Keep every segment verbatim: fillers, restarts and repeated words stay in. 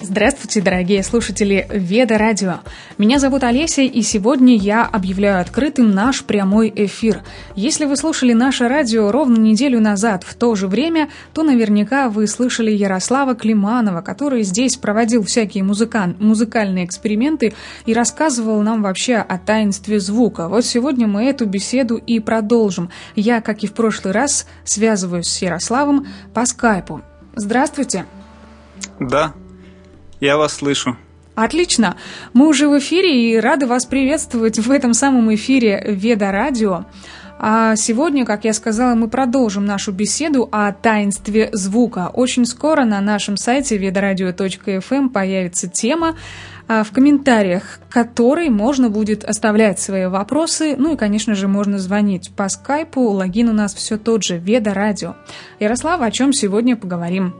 Здравствуйте, дорогие слушатели Веда Радио. Меня зовут Олеся, и сегодня я объявляю открытым наш прямой эфир. Если вы слушали наше радио ровно неделю назад в то же время, то наверняка вы слышали Ярослава Климанова, который здесь проводил всякие музыкан- музыкальные эксперименты и рассказывал нам вообще о таинстве звука. Вот сегодня мы эту беседу и продолжим. Я, как и в прошлый раз, связываюсь с Ярославом по скайпу. Здравствуйте. Да. Я вас слышу. Отлично. Мы уже в эфире и рады вас приветствовать в этом самом эфире Веда Радио. А сегодня, как я сказала, мы продолжим нашу беседу о таинстве звука. Очень скоро на нашем сайте ведарадио точка эф эм появится тема, в комментариях к которой можно будет оставлять свои вопросы. Ну и, конечно же, можно звонить по скайпу. Логин у нас все тот же, Веда Радио. Ярослав, о чем сегодня поговорим?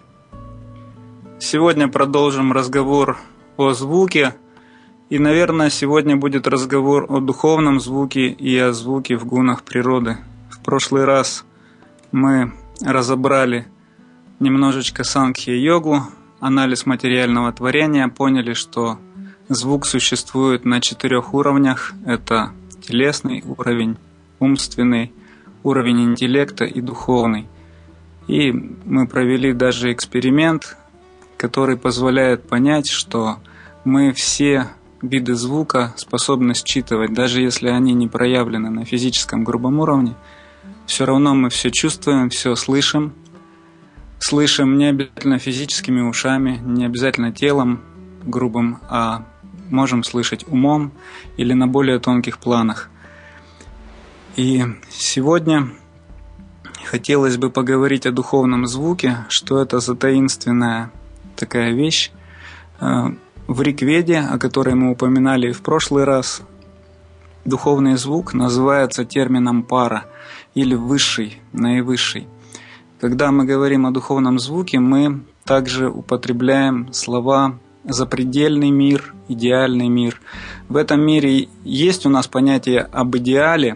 Сегодня продолжим разговор о звуке, и, наверное, сегодня будет разговор о духовном звуке и о звуке в гунах природы. В прошлый раз мы разобрали немножечко санкхья-йогу, анализ материального творения, поняли, что звук существует на четырех уровнях. Это телесный уровень, умственный, уровень интеллекта и духовный. И мы провели даже эксперимент, который позволяет понять, что мы все виды звука способны считывать, даже если они не проявлены на физическом грубом уровне. Все равно мы все чувствуем, все слышим. Слышим не обязательно физическими ушами, не обязательно телом грубым, а можем слышать умом или на более тонких планах. И сегодня хотелось бы поговорить о духовном звуке, что это за таинственная такая вещь. В Ригведе, о которой мы упоминали в прошлый раз, духовный звук называется термином пара или высший, наивысший. Когда мы говорим о духовном звуке, мы также употребляем слова запредельный мир, идеальный мир. В этом мире есть у нас понятие об идеале,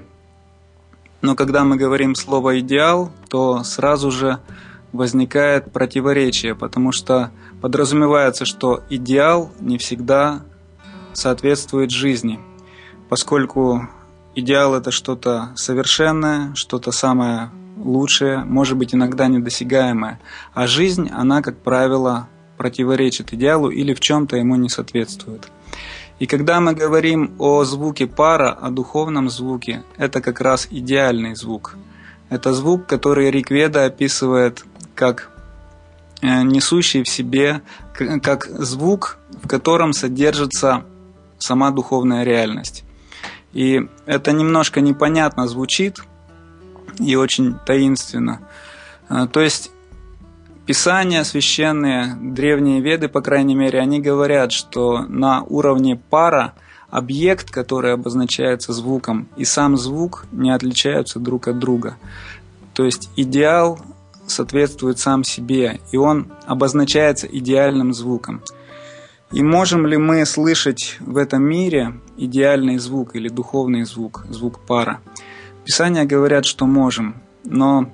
но когда мы говорим слово идеал, то сразу же возникает противоречие, потому что подразумевается, что идеал не всегда соответствует жизни, поскольку идеал – это что-то совершенное, что-то самое лучшее, может быть, иногда недосягаемое, а жизнь, она, как правило, противоречит идеалу или в чем-то ему не соответствует. И когда мы говорим о звуке пара, о духовном звуке, это как раз идеальный звук. Это звук, который Ригведа описывает как несущий в себе, как звук, в котором содержится сама духовная реальность. И это немножко непонятно звучит и очень таинственно. То есть Писания священные, древние веды, по крайней мере, они говорят, что на уровне пара объект, который обозначается звуком, и сам звук не отличаются друг от друга. То есть идеал соответствует сам себе, и он обозначается идеальным звуком. И можем ли мы слышать в этом мире идеальный звук или духовный звук, звук пара? Писания говорят, что можем, но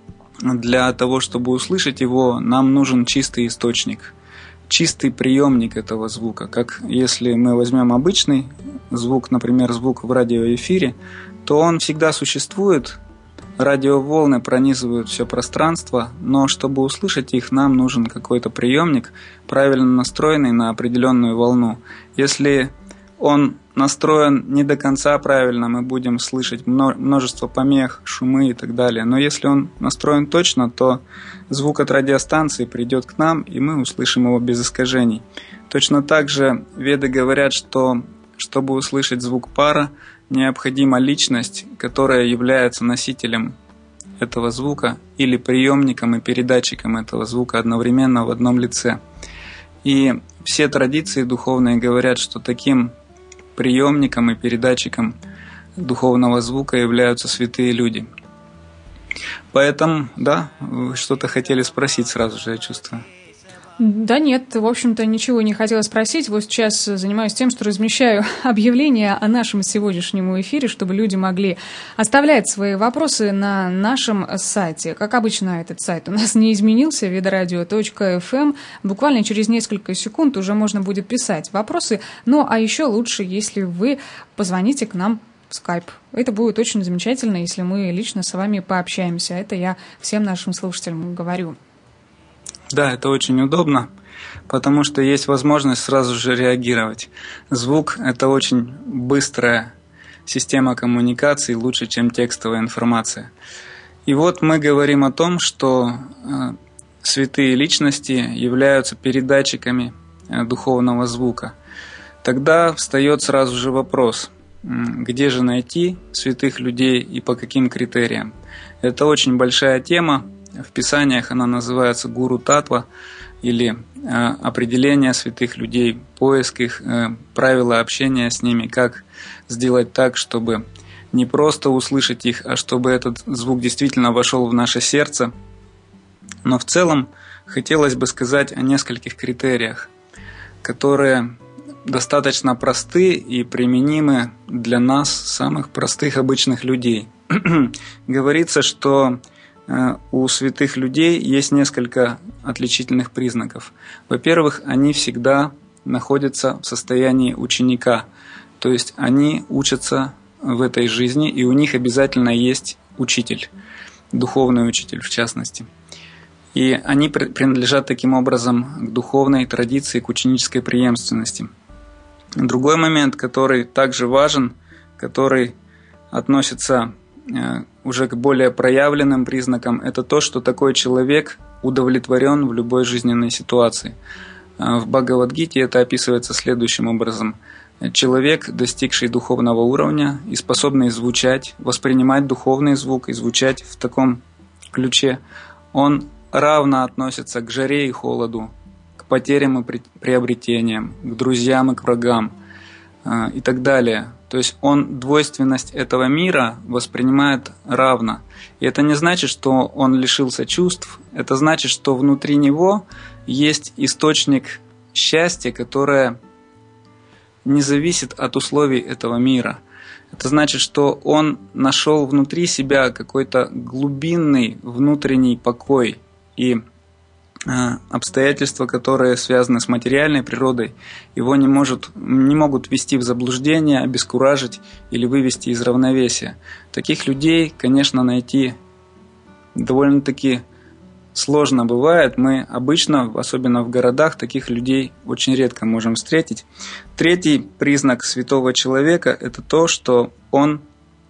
для того, чтобы услышать его, нам нужен чистый источник, чистый приемник этого звука. Как если мы возьмем обычный звук, например, звук в радиоэфире, то он всегда существует. Радиоволны пронизывают все пространство, но чтобы услышать их, нам нужен какой-то приемник, правильно настроенный на определенную волну. Если он настроен не до конца правильно, мы будем слышать множество помех, шумы и так далее. Но если он настроен точно, то звук от радиостанции придет к нам, и мы услышим его без искажений. Точно так же веды говорят, что чтобы услышать звук пара, необходима личность, которая является носителем этого звука или приемником и передатчиком этого звука одновременно в одном лице. И все традиции духовные говорят, что таким приемником и передатчиком духовного звука являются святые люди. Поэтому, да, вы что-то хотели спросить сразу же, я чувствую. Да нет, в общем-то, ничего не хотела спросить. Вот сейчас занимаюсь тем, что размещаю объявления о нашем сегодняшнем эфире, чтобы люди могли оставлять свои вопросы на нашем сайте. Как обычно, этот сайт у нас не изменился, видорадио точка эф эм. Буквально через несколько секунд уже можно будет писать вопросы. Ну, а еще лучше, если вы позвоните к нам в Skype. Это будет очень замечательно, если мы лично с вами пообщаемся. Это я всем нашим слушателям говорю. Да, это очень удобно, потому что есть возможность сразу же реагировать. Звук – это очень быстрая система коммуникации, лучше, чем текстовая информация. И вот мы говорим о том, что э, святые личности являются передатчиками э, духовного звука. Тогда встает сразу же вопрос, э, где же найти святых людей и по каким критериям. Это очень большая тема. В Писаниях она называется гуру татва или э, определение святых людей, поиск их, э, правила общения с ними, как сделать так, чтобы не просто услышать их, а чтобы этот звук действительно вошел в наше сердце. Но в целом хотелось бы сказать о нескольких критериях, которые достаточно просты и применимы для нас, самых простых обычных людей. Говорится, что у святых людей есть несколько отличительных признаков. Во-первых, они всегда находятся в состоянии ученика, то есть они учатся в этой жизни, и у них обязательно есть учитель, духовный учитель в частности. И они принадлежат таким образом к духовной традиции, к ученической преемственности. Другой момент, который также важен, который относится уже к более проявленным признакам, это то, что такой человек удовлетворен в любой жизненной ситуации. В Бхагавад-гите это описывается следующим образом. Человек, достигший духовного уровня и способный звучать, воспринимать духовный звук и звучать в таком ключе, он равно относится к жаре и холоду, к потерям и приобретениям, к друзьям и к врагам и так далее. То есть он двойственность этого мира воспринимает равно. И это не значит, что он лишился чувств, это значит, что внутри него есть источник счастья, которое не зависит от условий этого мира. Это значит, что он нашел внутри себя какой-то глубинный внутренний покой. И обстоятельства, которые связаны с материальной природой, его не, может, не могут ввести в заблуждение, обескуражить или вывести из равновесия. Таких людей, конечно, найти довольно-таки сложно бывает. Мы обычно, особенно в городах, таких людей очень редко можем встретить. Третий признак святого человека – это то, что он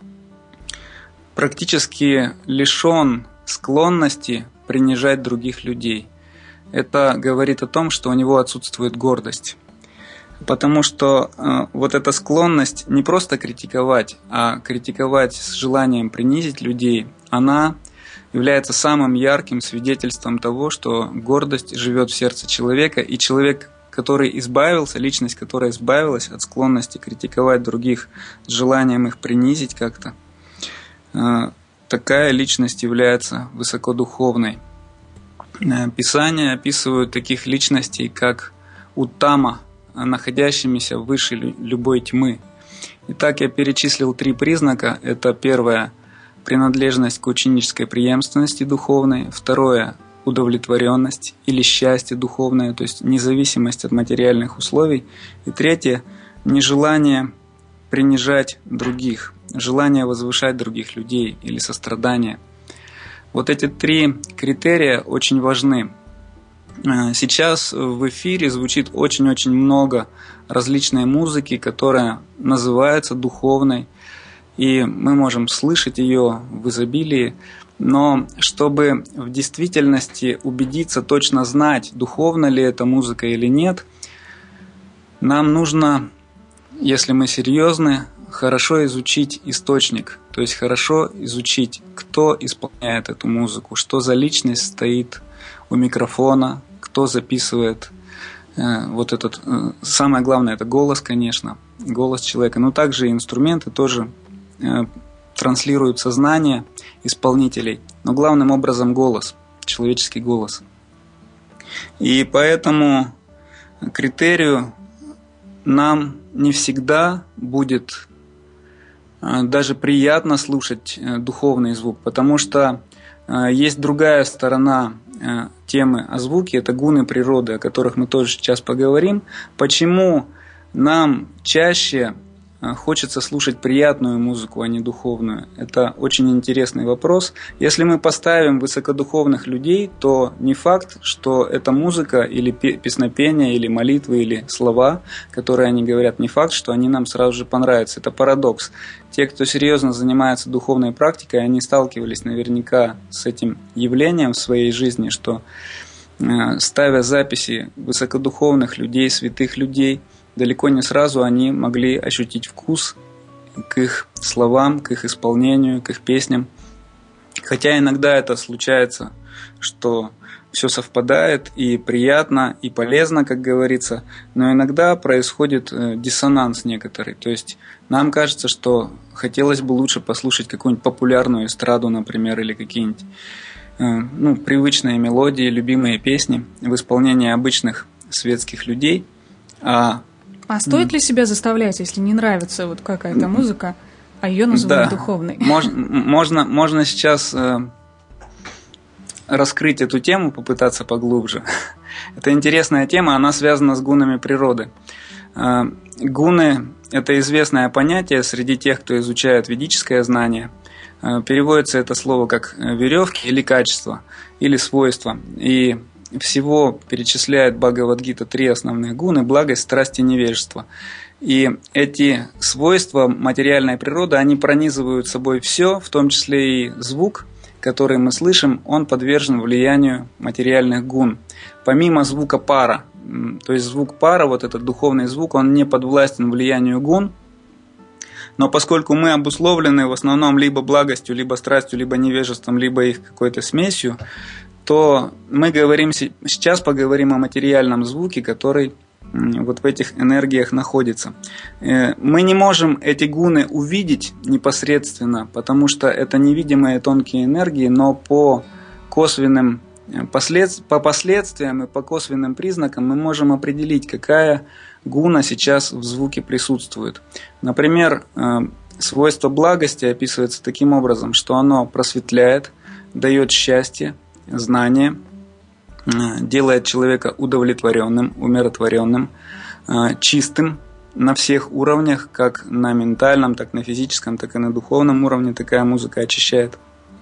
практически лишен склонности принижать других людей. Это говорит о том, что у него отсутствует гордость. Потому что э, вот эта склонность не просто критиковать, а критиковать с желанием принизить людей, она является самым ярким свидетельством того, что гордость живет в сердце человека, и человек, который избавился, личность, которая избавилась от склонности критиковать других с желанием их принизить как-то, э, такая личность является высокодуховной. Писания описывают таких личностей, как Уттама, находящимися выше любой тьмы. Итак, я перечислил три признака. Это первое – принадлежность к ученической преемственности духовной. Второе – удовлетворенность или счастье духовное, то есть независимость от материальных условий. И третье – нежелание принижать других, желание возвышать других людей или сострадание. Вот эти три критерия очень важны. Сейчас в эфире звучит очень-очень много различной музыки, которая называется духовной, и мы можем слышать ее в изобилии, но чтобы в действительности убедиться, точно знать, духовна ли эта музыка или нет, нам нужно, если мы серьезны, хорошо изучить источник, то есть хорошо изучить, кто исполняет эту музыку, что за личность стоит у микрофона, кто записывает э, вот этот. Э, самое главное – это голос, конечно, голос человека, но также и инструменты тоже э, транслируют сознание исполнителей, но главным образом голос, человеческий голос. И поэтому критерию нам не всегда будет даже приятно слушать духовный звук, потому что есть другая сторона темы о звуке, это гуны природы, о которых мы тоже сейчас поговорим. Почему нам чаще хочется слушать приятную музыку, а не духовную? Это очень интересный вопрос. Если мы поставим высокодуховных людей, то не факт, что эта музыка или песнопение, или молитвы, или слова, которые они говорят, не факт, что они нам сразу же понравятся. Это парадокс. Те, кто серьезно занимается духовной практикой, они сталкивались наверняка с этим явлением в своей жизни, что ставя записи высокодуховных людей, святых людей, далеко не сразу они могли ощутить вкус к их словам, к их исполнению, к их песням. Хотя иногда это случается, что все совпадает и приятно, и полезно, как говорится, но иногда происходит диссонанс некоторый. То есть нам кажется, что хотелось бы лучше послушать какую-нибудь популярную эстраду, например, или какие-нибудь ну, привычные мелодии, любимые песни в исполнении обычных светских людей. А А стоит ли себя заставлять, если не нравится вот какая-то музыка, а ее называют да. духовной? Можно, можно, можно сейчас э, раскрыть эту тему, попытаться поглубже. Это интересная тема, она связана с гунами природы. Э, гуны – это известное понятие среди тех, кто изучает ведическое знание. Э, переводится это слово как веревки или качество, или свойства. И всего перечисляет Бхагавад-гита три основных гуны – благость, страсть и невежество. И эти свойства материальной природы, они пронизывают собой все, в том числе и звук, который мы слышим, он подвержен влиянию материальных гун. Помимо звука пара, то есть звук пара, вот этот духовный звук, он не подвластен влиянию гун, но поскольку мы обусловлены в основном либо благостью, либо страстью, либо невежеством, либо их какой-то смесью, то мы говорим, сейчас поговорим о материальном звуке, который вот в этих энергиях находится. Мы не можем эти гуны увидеть непосредственно, потому что это невидимые тонкие энергии, но по косвенным послед... по последствиям и по косвенным признакам мы можем определить, какая гуна сейчас в звуке присутствует. Например, свойство благости описывается таким образом, что оно просветляет, дает счастье, знание, делает человека удовлетворенным, умиротворенным, чистым на всех уровнях, как на ментальном, так и на физическом, так и на духовном уровне такая музыка очищает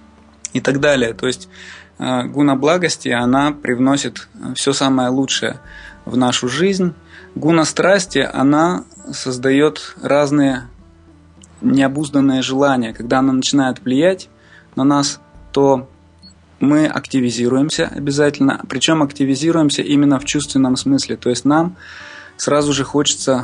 и так далее. То есть гуна благости, она привносит все самое лучшее в нашу жизнь. Гуна страсти, она создает разные необузданные желания. Когда она начинает влиять на нас, то мы активизируемся обязательно, причем активизируемся именно в чувственном смысле. То есть нам сразу же хочется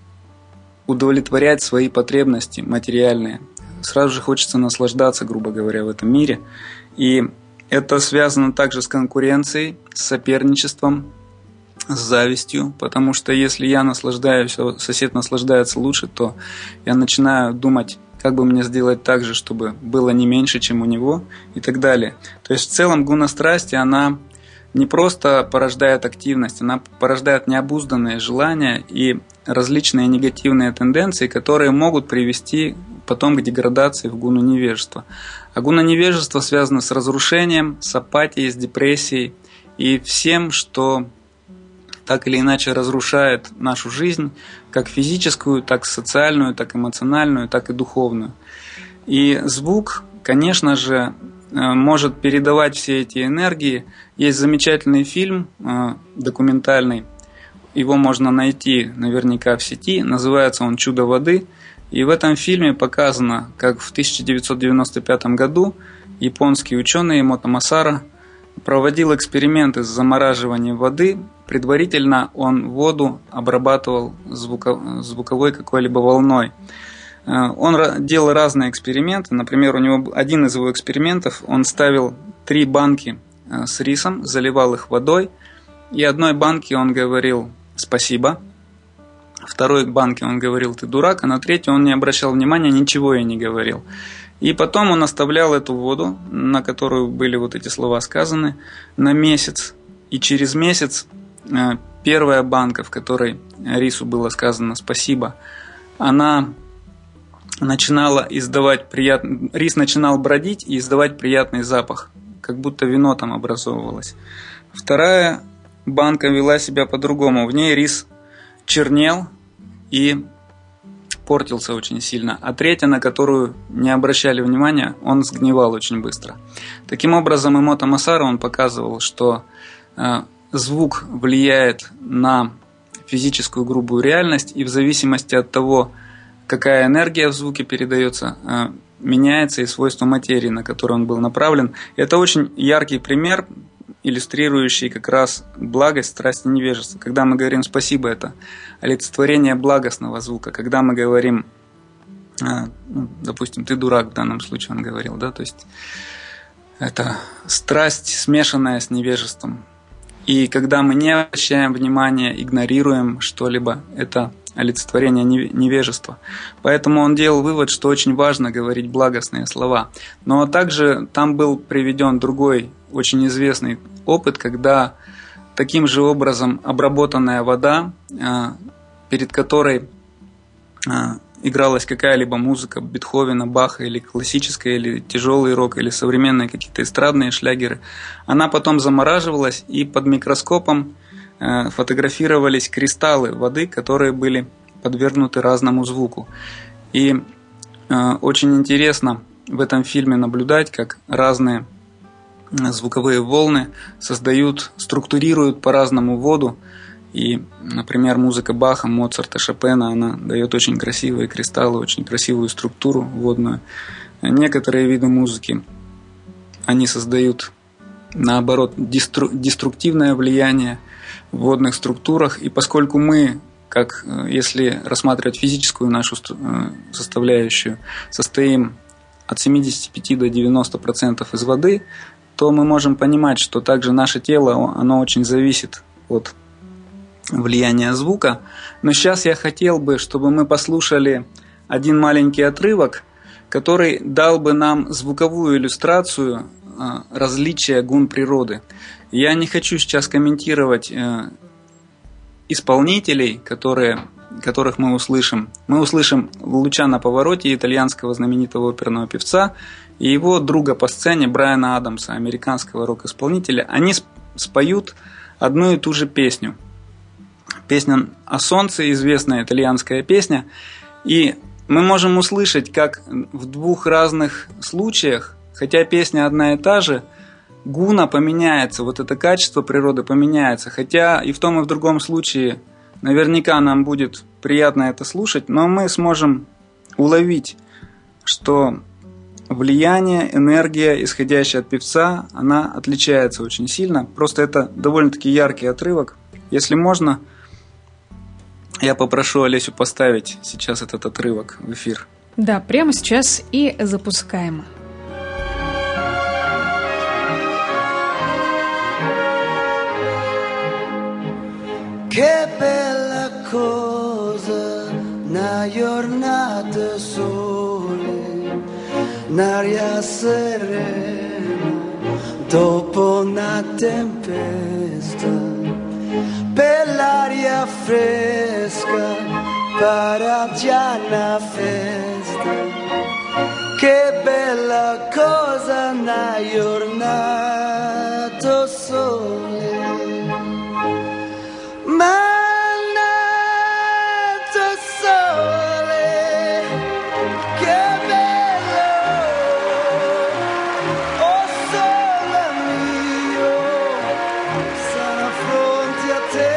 удовлетворять свои потребности материальные. Сразу же хочется наслаждаться, грубо говоря, в этом мире. И это связано также с конкуренцией, с соперничеством, с завистью. Потому что если я наслаждаюсь, а сосед наслаждается лучше, то я начинаю думать, как бы мне сделать так же, чтобы было не меньше, чем у него, и так далее. То есть в целом гуна страсти, она не просто порождает активность, она порождает необузданные желания и различные негативные тенденции, которые могут привести потом к деградации в гуну невежества. А гуна невежества связана с разрушением, с апатией, с депрессией и всем, что так или иначе разрушает нашу жизнь, как физическую, так социальную, так эмоциональную, так и духовную. И звук, конечно же, может передавать все эти энергии. Есть замечательный фильм документальный, его можно найти наверняка в сети, называется он «Чудо воды». И в этом фильме показано, как в тысяча девятьсот девяносто пятом году японский ученый Эмото Масара проводил эксперименты с замораживанием воды. Предварительно он воду обрабатывал звуковой какой-либо волной. Он делал разные эксперименты. Например, у него один из его экспериментов, он ставил три банки с рисом, заливал их водой, и одной банке он говорил «спасибо», второй банке он говорил «ты дурак», а на третью он не обращал внимания, ничего и не говорил. И потом он оставлял эту воду, на которую были вот эти слова сказаны, на месяц. И через месяц первая банка, в которой рису было сказано спасибо, она начинала издавать приятный... Рис начинал бродить и издавать приятный запах, как будто вино там образовывалось. Вторая банка вела себя по-другому. В ней рис чернел и портился очень сильно. А третья, на которую не обращали внимания, он сгнивал очень быстро. Таким образом, Эмото Масара, он показывал, что э, звук влияет на физическую грубую реальность, и в зависимости от того, какая энергия в звуке передается, э, меняется и свойство материи, на которую он был направлен. Это очень яркий пример, иллюстрирующий как раз благость, страсть и невежество. Когда мы говорим «спасибо», это олицетворение благостного звука. Когда мы говорим, ну, допустим, «ты дурак», в данном случае он говорил, да, то есть это страсть, смешанная с невежеством. И когда мы не обращаем внимания, игнорируем что-либо, это олицетворение невежества. Поэтому он делал вывод, что очень важно говорить благостные слова. Но также там был приведен другой очень известный опыт, когда таким же образом обработанная вода, перед которой игралась какая-либо музыка Бетховена, Баха, или классическая, или тяжелый рок, или современные какие-то эстрадные шлягеры, она потом замораживалась, и под микроскопом фотографировались кристаллы воды, которые были подвергнуты разному звуку. И очень интересно в этом фильме наблюдать, как разные звуковые волны создают, структурируют по-разному воду. И, например, музыка Баха, Моцарта, Шопена, она дает очень красивые кристаллы, очень красивую структуру водную. Некоторые виды музыки, они создают, наоборот, дестру- деструктивное влияние в водных структурах. И поскольку мы, как если рассматривать физическую нашу составляющую, состоим от семидесяти пяти до девяноста процентов из воды, то мы можем понимать, что также наше тело, оно очень зависит от влияния звука. Но сейчас я хотел бы, чтобы мы послушали один маленький отрывок, который дал бы нам звуковую иллюстрацию различия гун природы. Я не хочу сейчас комментировать исполнителей, которые, которых мы услышим. Мы услышим Лучано Паваротти, итальянского знаменитого оперного певца, и его друга по сцене Брайана Адамса, американского рок-исполнителя. Они споют одну и ту же песню. Песня о солнце, известная итальянская песня. И мы можем услышать, как в двух разных случаях, хотя песня одна и та же, гуна поменяется, вот это качество природы поменяется. Хотя и в том, и в другом случае наверняка нам будет приятно это слушать, но мы сможем уловить, что влияние, энергия, исходящая от певца, она отличается очень сильно. Просто это довольно-таки яркий отрывок. Если можно, я попрошу Олесю поставить сейчас этот отрывок в эфир. Да, прямо сейчас и запускаем. Che bella cosa, una giornata sole, un'aria serena, dopo una tempesta, per l'aria fresca, para già una festa. Che bella cosa, una giornata sole. Mannato sole, che bello, oh sole mio, sono fronte a te,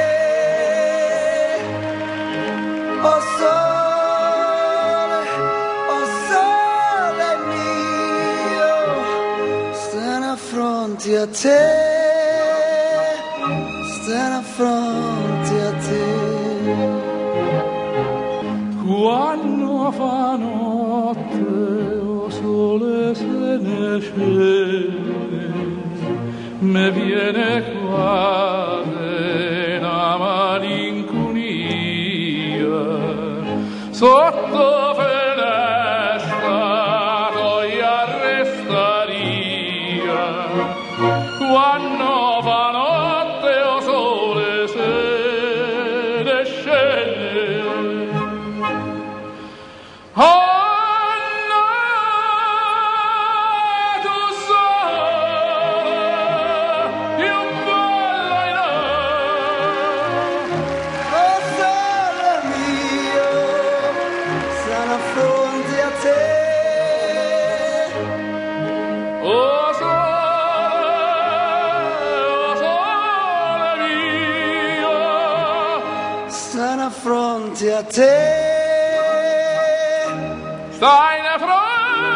oh sole, oh sole mio, sono fronte a te, sono fronte a te. Quando fa notte, o sole se ne scende, me viene quasi una malinconia sotto finestra noia restaria. Quando fa notte stanno a fronte a te. Stai di fronte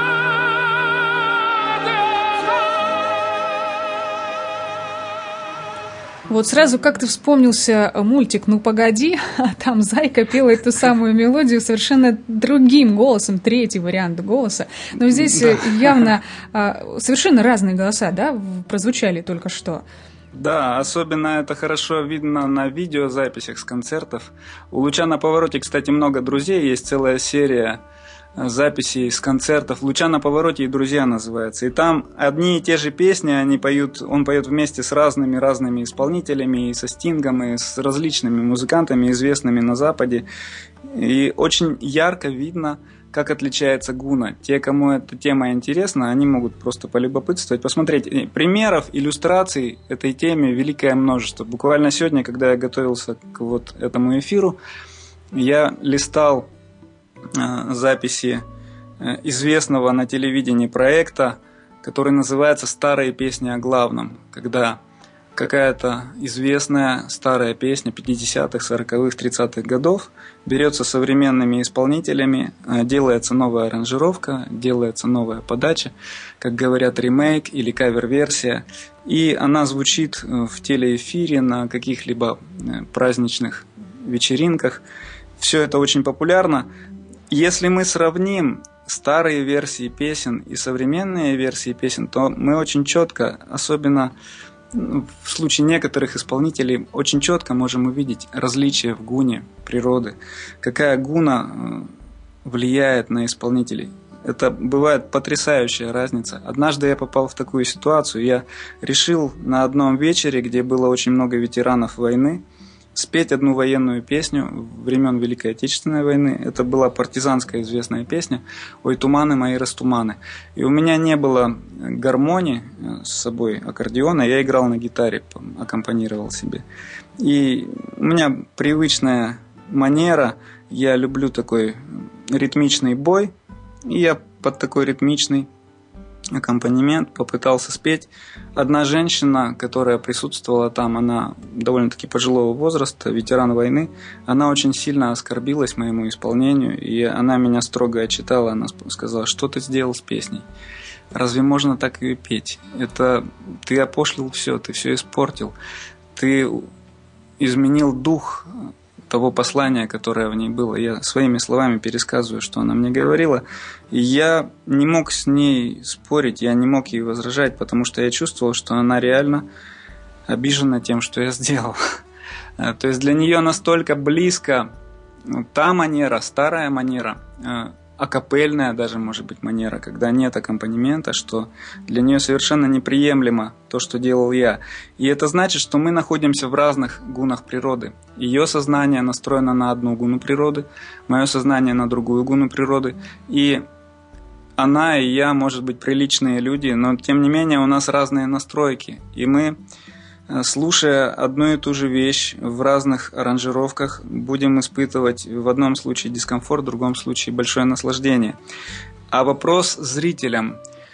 Вот сразу как-то вспомнился мультик «Ну, погоди», а там Зайка пела эту самую мелодию совершенно другим голосом, третий вариант голоса. Но здесь да. явно совершенно разные голоса, да, прозвучали только что. Да, особенно это хорошо видно на видеозаписях с концертов. У Луча на повороте, кстати, много друзей, есть целая серия записей с концертов. «Луча на повороте» и «Друзья» называется. И там одни и те же песни, они поют, он поет вместе с разными-разными исполнителями, и со Стингом, и с различными музыкантами, известными на Западе. И очень ярко видно, как отличается гуна. Те, кому эта тема интересна, они могут просто полюбопытствовать, посмотреть. Примеров, иллюстраций этой теме великое множество. Буквально сегодня, когда я готовился к вот этому эфиру, я листал записи известного на телевидении проекта, который называется «Старые песни о главном», когда какая-то известная старая песня пятидесятых, сороковых, тридцатых годов берется современными исполнителями, делается новая аранжировка, делается новая подача, как говорят, ремейк или кавер-версия, и она звучит в телеэфире на каких-либо праздничных вечеринках. Все это очень популярно. Если мы сравним старые версии песен и современные версии песен, то мы очень четко, особенно в случае некоторых исполнителей, очень четко можем увидеть различия в гуне природы, какая гуна влияет на исполнителей. Это бывает потрясающая разница. Однажды я попал в такую ситуацию, я решил на одном вечере, где было очень много ветеранов войны, спеть одну военную песню времен Великой Отечественной войны. Это была партизанская известная песня «Ой, туманы мои растуманы». И у меня не было гармонии с собой, аккордеона, я играл на гитаре, аккомпанировал себе. И у меня привычная манера, я люблю такой ритмичный бой, и я под такой ритмичный аккомпанемент попытался спеть. Одна женщина, которая присутствовала там, она довольно-таки пожилого возраста, ветеран войны, она очень сильно оскорбилась моему исполнению, и она меня строго отчитала, она сказала: что ты сделал с песней? Разве можно так ее петь? Это ты опошлил все, ты все испортил, ты изменил дух того послания, которое в ней было. Я своими словами пересказываю, что она мне говорила. И я не мог с ней спорить, я не мог ей возражать, потому что я чувствовал, что она реально обижена тем, что я сделал. То есть для нее настолько близко та манера, старая манера, акапельная даже, может быть, манера, когда нет аккомпанемента, что для нее совершенно неприемлемо то, что делал я. И это значит, что мы находимся в разных гунах природы. Ее сознание настроено на одну гуну природы, мое сознание на другую гуну природы. И она и я, может быть, приличные люди, но тем не менее у нас разные настройки. И мы, слушая одну и ту же вещь в разных аранжировках, будем испытывать в одном случае дискомфорт, в другом случае большое наслаждение. А вопрос зрителям.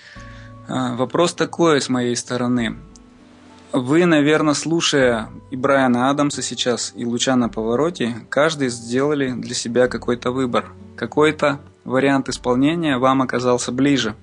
Вопрос такой с моей стороны. Вы, наверное, слушая и Брайана Адамса сейчас, и Луча на повороте, каждый сделали для себя какой-то выбор. Какой-то вариант исполнения вам оказался ближе.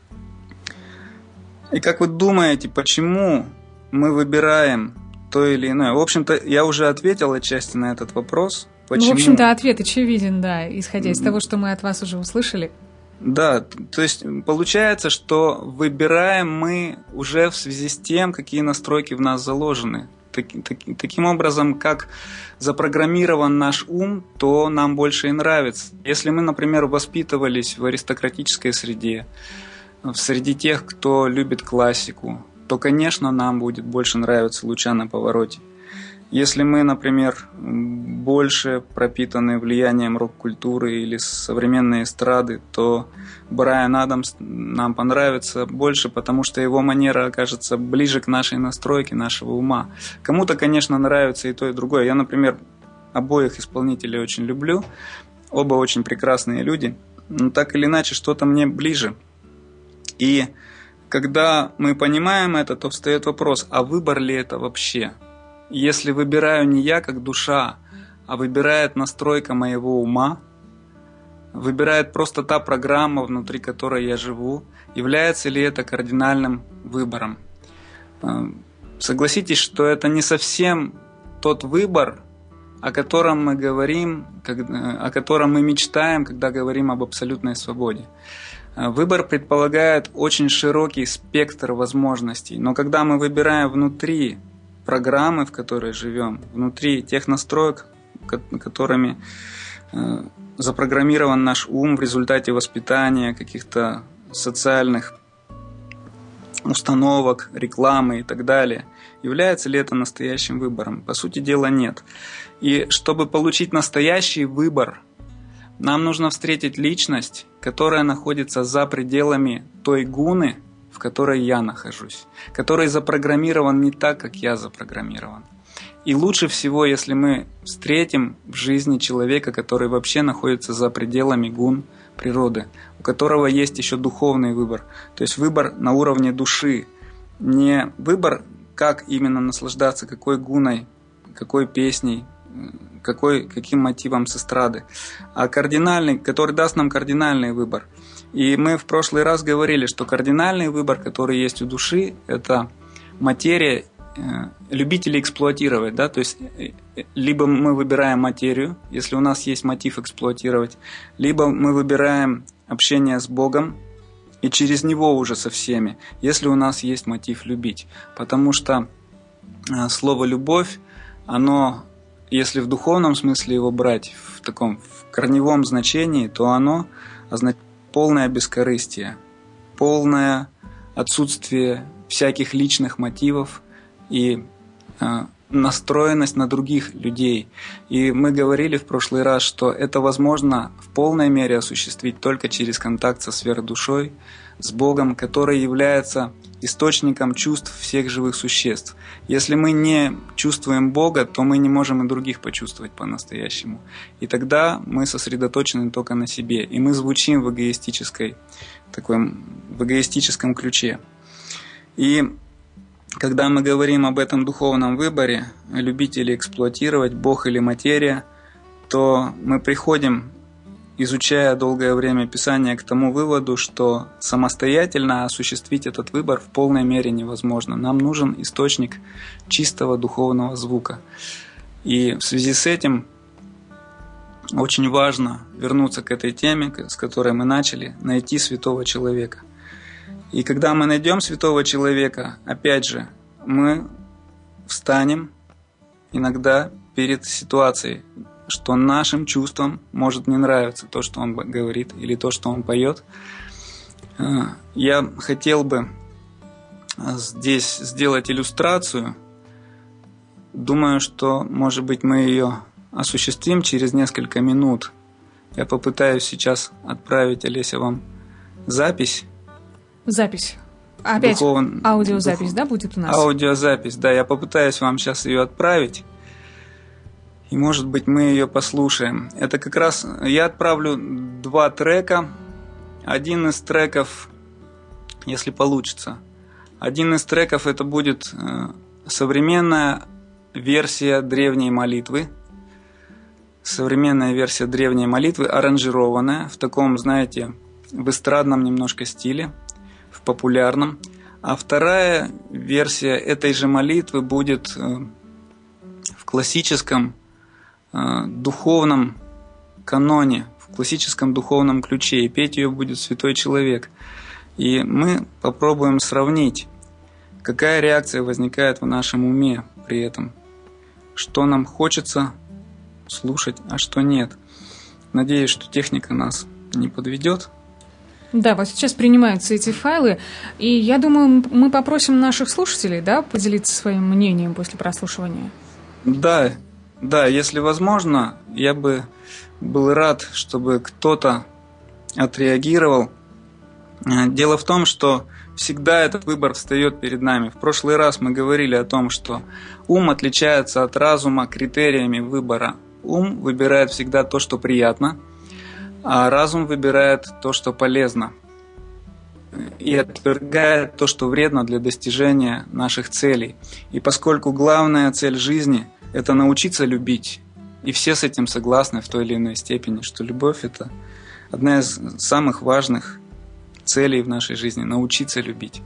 И как вы думаете, почему мы выбираем то или иное? В общем-то, я уже ответил отчасти на этот вопрос. Почему? Ну, в общем-то, ответ очевиден, да, исходя из того, что мы от вас уже услышали. Да, то есть получается, что выбираем мы уже в связи с тем, какие настройки в нас заложены. Таки, таки, таким образом, как запрограммирован наш ум, то нам больше и нравится. Если мы, например, воспитывались в аристократической среде, в среде тех, кто любит классику, то, конечно, нам будет больше нравиться Луча на повороте. Если мы, например, больше пропитаны влиянием рок-культуры или современной эстрады, то Брайан Адамс нам понравится больше, потому что его манера окажется ближе к нашей настройке, нашего ума. Кому-то, конечно, нравится и то, и другое. Я, например, обоих исполнителей очень люблю. Оба очень прекрасные люди. Но так или иначе, что-то мне ближе. И когда мы понимаем это, то встает вопрос, а выбор ли это вообще? Если выбираю не я как душа, а выбирает настройка моего ума, выбирает просто та программа, внутри которой я живу, является ли это кардинальным выбором. Согласитесь, что это не совсем тот выбор, о котором мы говорим, о котором мы мечтаем, когда говорим об абсолютной свободе. Выбор предполагает очень широкий спектр возможностей, но когда мы выбираем внутри программы, в которой живем, внутри тех настроек, которыми запрограммирован наш ум в результате воспитания, каких-то социальных установок, рекламы и так далее, является ли это настоящим выбором? По сути дела, нет. И чтобы получить настоящий выбор, нам нужно встретить личность, которая находится за пределами той гуны, в которой я нахожусь, который запрограммирован не так, как я запрограммирован. И лучше всего, если мы встретим в жизни человека, который вообще находится за пределами гун природы, у которого есть еще духовный выбор, то есть выбор на уровне души, не выбор, как именно наслаждаться, какой гуной, какой песней, какой, каким мотивом с эстрады, а кардинальный, который даст нам кардинальный выбор. И мы в прошлый раз говорили, что кардинальный выбор, который есть у души, это материя, любители эксплуатировать, да, то есть либо мы выбираем материю, если у нас есть мотив эксплуатировать, либо мы выбираем общение с Богом и через него уже со всеми, если у нас есть мотив любить, потому что слово «любовь», оно, если в духовном смысле его брать, в таком в корневом значении, то оно означает полное бескорыстие, полное отсутствие всяких личных мотивов и э, настроенность на других людей. И мы говорили в прошлый раз, что это возможно в полной мере осуществить только через контакт со сверхдушой, с Богом, который является источником чувств всех живых существ. Если мы не чувствуем Бога, то мы не можем и других почувствовать по-настоящему. И тогда мы сосредоточены только на себе, и мы звучим в эгоистической, такой, в эгоистическом ключе. И когда мы говорим об этом духовном выборе, любить или эксплуатировать, Бог или материя, то мы приходим, изучая долгое время Писание, к тому выводу, что самостоятельно осуществить этот выбор в полной мере невозможно. Нам нужен источник чистого духовного звука. И в связи с этим очень важно вернуться к этой теме, с которой мы начали, найти святого человека. И когда мы найдем святого человека, опять же, мы встанем иногда перед ситуацией, что нашим чувствам может не нравиться то, что он говорит, или то, что он поет. Я хотел бы здесь сделать иллюстрацию. Думаю, что, может быть, мы ее осуществим через несколько минут. Я попытаюсь сейчас отправить, Олеся, вам запись. Запись. Опять Духовн... аудиозапись, Дух... да, будет у нас? Аудиозапись, да. Я попытаюсь вам сейчас ее отправить. И, может быть, мы ее послушаем. Это как раз... Я отправлю два трека. Один из треков, если получится, один из треков это будет современная версия древней молитвы. Современная версия древней молитвы, аранжированная в таком, знаете, в эстрадном немножко стиле, в популярном. А вторая версия этой же молитвы будет в классическом духовном каноне, в классическом духовном ключе, и петь ее будет святой человек. И мы попробуем сравнить, какая реакция возникает в нашем уме при этом, что нам хочется слушать, а что нет. Надеюсь, что техника нас не подведет. Да, вот сейчас принимаются эти файлы, и я думаю, мы попросим наших слушателей, да, поделиться своим мнением после прослушивания. Да, да, если возможно, я бы был рад, чтобы кто-то отреагировал. Дело в том, что всегда этот выбор встает перед нами. В прошлый раз мы говорили о том, что ум отличается от разума критериями выбора. Ум выбирает всегда то, что приятно, а разум выбирает то, что полезно, и отвергает то, что вредно для достижения наших целей. И поскольку главная цель жизни – это научиться любить, и все с этим согласны в той или иной степени, что любовь – это одна из самых важных целей в нашей жизни – научиться любить.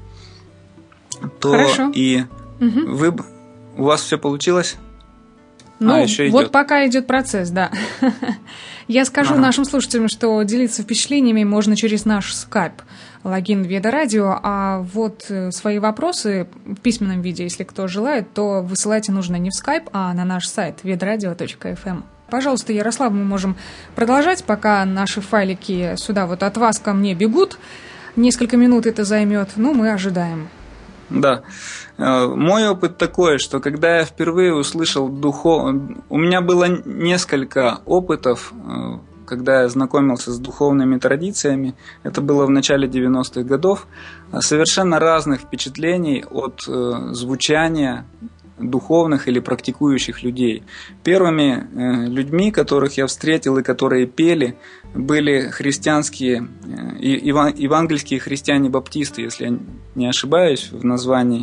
То Хорошо. И угу. вы, у вас все получилось? Ну, а, еще вот идет. пока идет процесс, да. Я скажу ага. нашим слушателям, что делиться впечатлениями можно через наш скайп, логин Веда Радио, а вот свои вопросы в письменном виде, если кто желает, то высылайте нужно не в скайп, а на наш сайт ведрадио точка эф эм. Пожалуйста, Ярослав, мы можем продолжать, пока наши файлики сюда вот от вас ко мне бегут. Несколько минут это займет, ну, мы ожидаем. Да. Мой опыт такой, что когда я впервые услышал духов... У меня было несколько опытов, когда я знакомился с духовными традициями. Это было в начале девяностых годов. Совершенно разных впечатлений от звучания духовных или практикующих людей. Первыми э, людьми, которых я встретил и которые пели, были христианские, э, иван, евангельские христиане-баптисты, если я не ошибаюсь в названии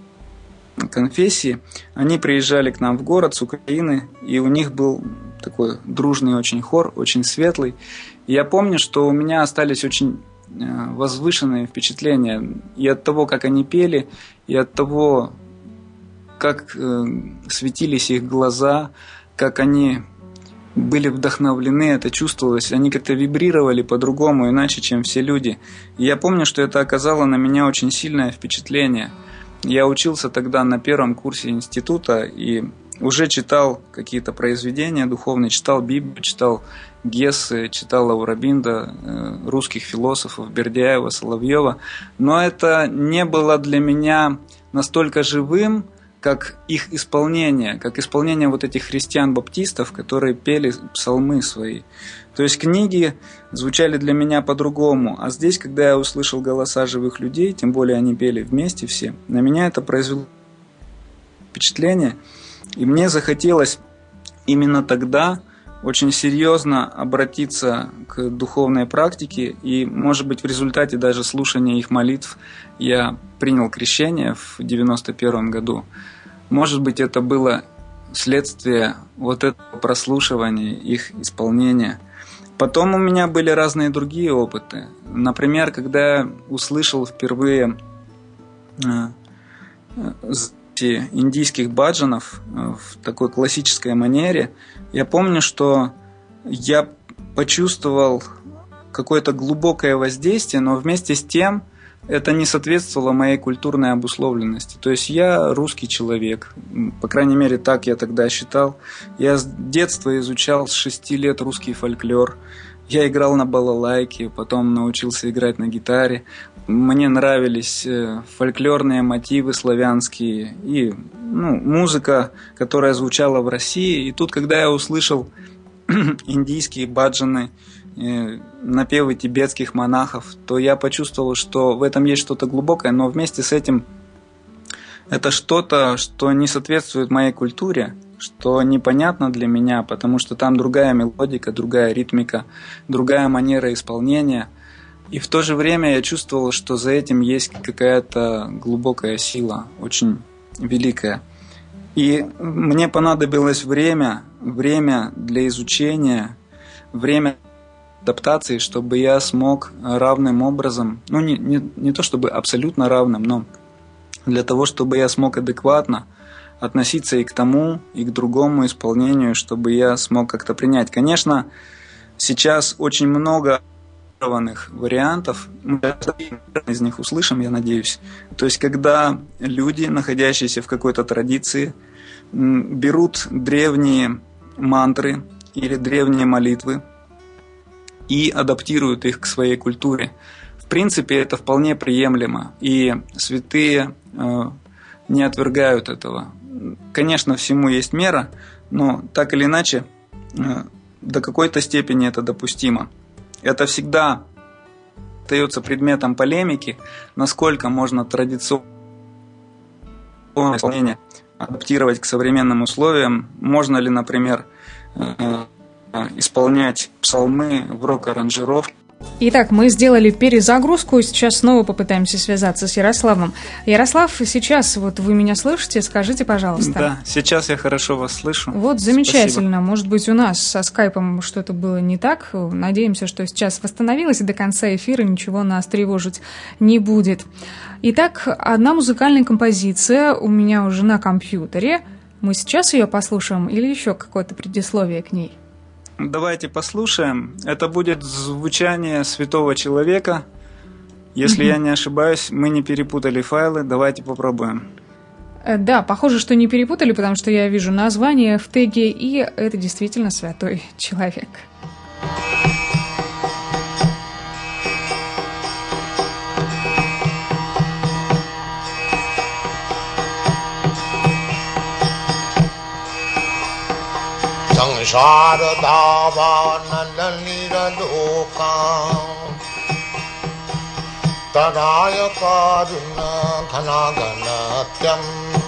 конфессии. Они приезжали к нам в город с Украины, и у них был такой дружный очень хор, очень светлый. И я помню, что у меня остались очень э, возвышенные впечатления и от того, как они пели, и от того, как э, светились их глаза, как они были вдохновлены, это чувствовалось, они как-то вибрировали по-другому, иначе, чем все люди. И я помню, что это оказало на меня очень сильное впечатление. Я учился тогда на первом курсе института и уже читал какие-то произведения духовные, читал Библию, читал Гессе, читал Аурабинда, э, русских философов, Бердяева, Соловьева, но это не было для меня настолько живым, как их исполнение, как исполнение вот этих христиан-баптистов, которые пели псалмы свои. То есть книги звучали для меня по-другому. А здесь, когда я услышал голоса живых людей, тем более они пели вместе все, на меня это произвело впечатление. И мне захотелось именно тогда очень серьезно обратиться к духовной практике. И, может быть, в результате даже слушания их молитв я принял крещение в девяносто первом году. Может быть, это было следствие вот этого прослушивания, их исполнения. Потом у меня были разные другие опыты. Например, когда я услышал впервые индийских баджанов в такой классической манере, я помню, что я почувствовал какое-то глубокое воздействие, но вместе с тем это не соответствовало моей культурной обусловленности. То есть я русский человек, по крайней мере, так я тогда считал. Я с детства изучал с шести лет русский фольклор. Я играл на балалайке, потом научился играть на гитаре. Мне нравились фольклорные мотивы славянские и ну, музыка, которая звучала в России. И тут, когда я услышал индийские баджаны, напевы тибетских монахов, то я почувствовал, что в этом есть что-то глубокое, но вместе с этим это что-то, что не соответствует моей культуре, что непонятно для меня, потому что там другая мелодика, другая ритмика, другая манера исполнения. И в то же время я чувствовал, что за этим есть какая-то глубокая сила, очень великая. И мне понадобилось время, время для изучения, время адаптации, чтобы я смог равным образом, ну не, не, не то чтобы абсолютно равным, но для того, чтобы я смог адекватно относиться и к тому, и к другому исполнению, чтобы я смог как-то принять. Конечно, сейчас очень много вариантов, мы из них услышим, я надеюсь. То есть, когда люди, находящиеся в какой-то традиции, берут древние мантры или древние молитвы и адаптируют их к своей культуре. В принципе, это вполне приемлемо, и святые э, не отвергают этого. Конечно, всему есть мера, но так или иначе, э, до какой-то степени это допустимо. Это всегда остается предметом полемики, насколько можно традиционное исполнение адаптировать к современным условиям. Можно ли, например, исполнять псалмы в рок-аранжировке Итак, мы сделали перезагрузку, сейчас снова попытаемся связаться с Ярославом. Ярослав, сейчас вот вы меня слышите, скажите, пожалуйста. Да, сейчас я хорошо вас слышу. Вот замечательно. Спасибо. Может быть, у нас со скайпом что-то было не так. Надеемся, что сейчас восстановилось, и до конца эфира ничего нас тревожить не будет. Итак, одна музыкальная композиция у меня уже на компьютере. Мы сейчас ее послушаем или еще какое-то предисловие к ней? Давайте послушаем. Это будет звучание святого человека. Если mm-hmm. я не ошибаюсь, мы не перепутали файлы. Давайте попробуем. Да, похоже, что не перепутали, потому что я вижу название в теге, и это действительно святой человек. Tadaya karuna ghanaganatyam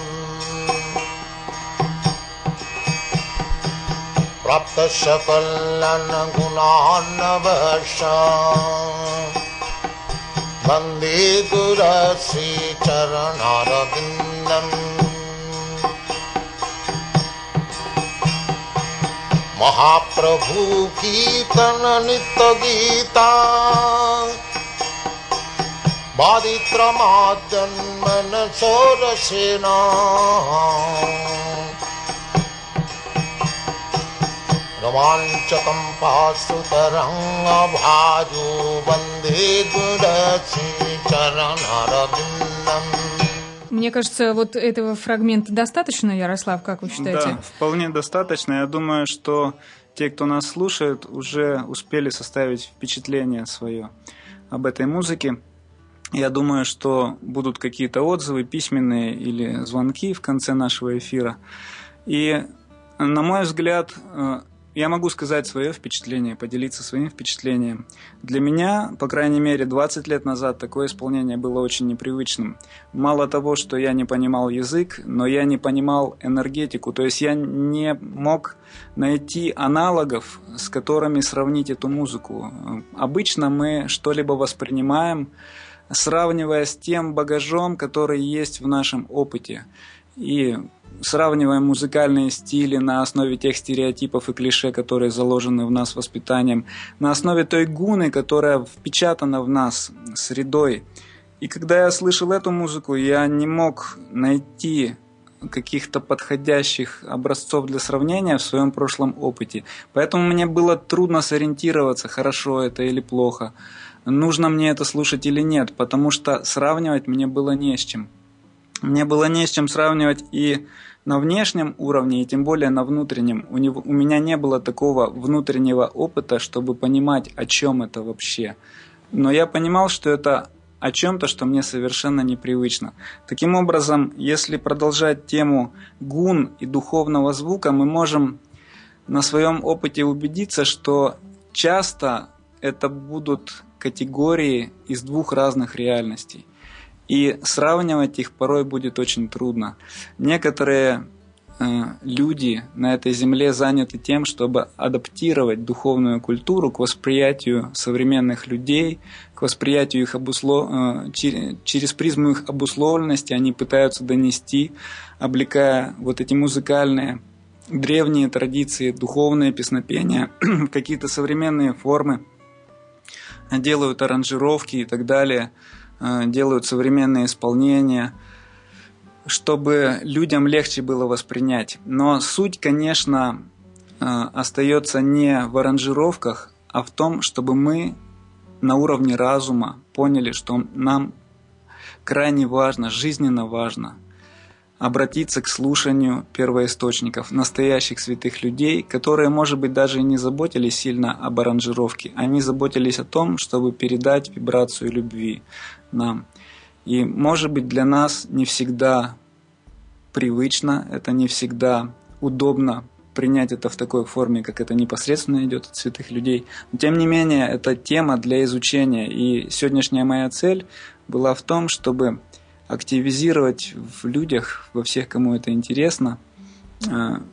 Prapta sakalana gunanavasha Bande gurasi charanarabindam Mahaprabhu Kirtana Nitya Gita Baditramadyanman Sorasena Ramanchakam Pasutaranga Bhaju Bande Gurasi Charanarabindam. Мне кажется, вот этого фрагмента достаточно, Ярослав, как вы считаете? Да, вполне достаточно. Я думаю, что те, кто нас слушает, уже успели составить впечатление свое об этой музыке. Я думаю, что будут какие-то отзывы письменные или звонки в конце нашего эфира. И, на мой взгляд, я могу сказать свое впечатление, поделиться своим впечатлением. Для меня, по крайней мере, двадцать лет назад такое исполнение было очень непривычным. Мало того, что я не понимал язык, но я не понимал энергетику. То есть я не мог найти аналогов, с которыми сравнить эту музыку. Обычно мы что-либо воспринимаем, сравнивая с тем багажом, который есть в нашем опыте. И сравниваем музыкальные стили на основе тех стереотипов и клише, которые заложены в нас воспитанием, на основе той гуны, которая впечатана в нас средой. И когда я слышал эту музыку, я не мог найти каких-то подходящих образцов для сравнения в своем прошлом опыте. Поэтому мне было трудно сориентироваться, хорошо это или плохо, нужно мне это слушать или нет, потому что сравнивать мне было не с чем. Мне было не с чем сравнивать и на внешнем уровне, и тем более на внутреннем. У, него, у меня не было такого внутреннего опыта, чтобы понимать, о чем это вообще. Но я понимал, что это о чем-то, что мне совершенно непривычно. Таким образом, если продолжать тему гун и духовного звука, мы можем на своем опыте убедиться, что часто это будут категории из двух разных реальностей. И сравнивать их порой будет очень трудно. Некоторые э, люди на этой земле заняты тем, чтобы адаптировать духовную культуру к восприятию современных людей, к восприятию их обуслов... э, через, через призму их обусловленности. Они пытаются донести, облекая вот эти музыкальные древние традиции, духовные песнопения, какие-то современные формы, делают аранжировки и так далее, делают современные исполнения, чтобы людям легче было воспринять. Но суть, конечно, остается не в аранжировках, а в том, чтобы мы на уровне разума поняли, что нам крайне важно, жизненно важно обратиться к слушанию первоисточников, настоящих святых людей, которые, может быть, даже и не заботились сильно об аранжировке. Они заботились о том, чтобы передать вибрацию любви нам. И, может быть, для нас не всегда привычно, это не всегда удобно принять это в такой форме, как это непосредственно идет от святых людей. Но, тем не менее, это тема для изучения. И сегодняшняя моя цель была в том, чтобы активизировать в людях, во всех, кому это интересно,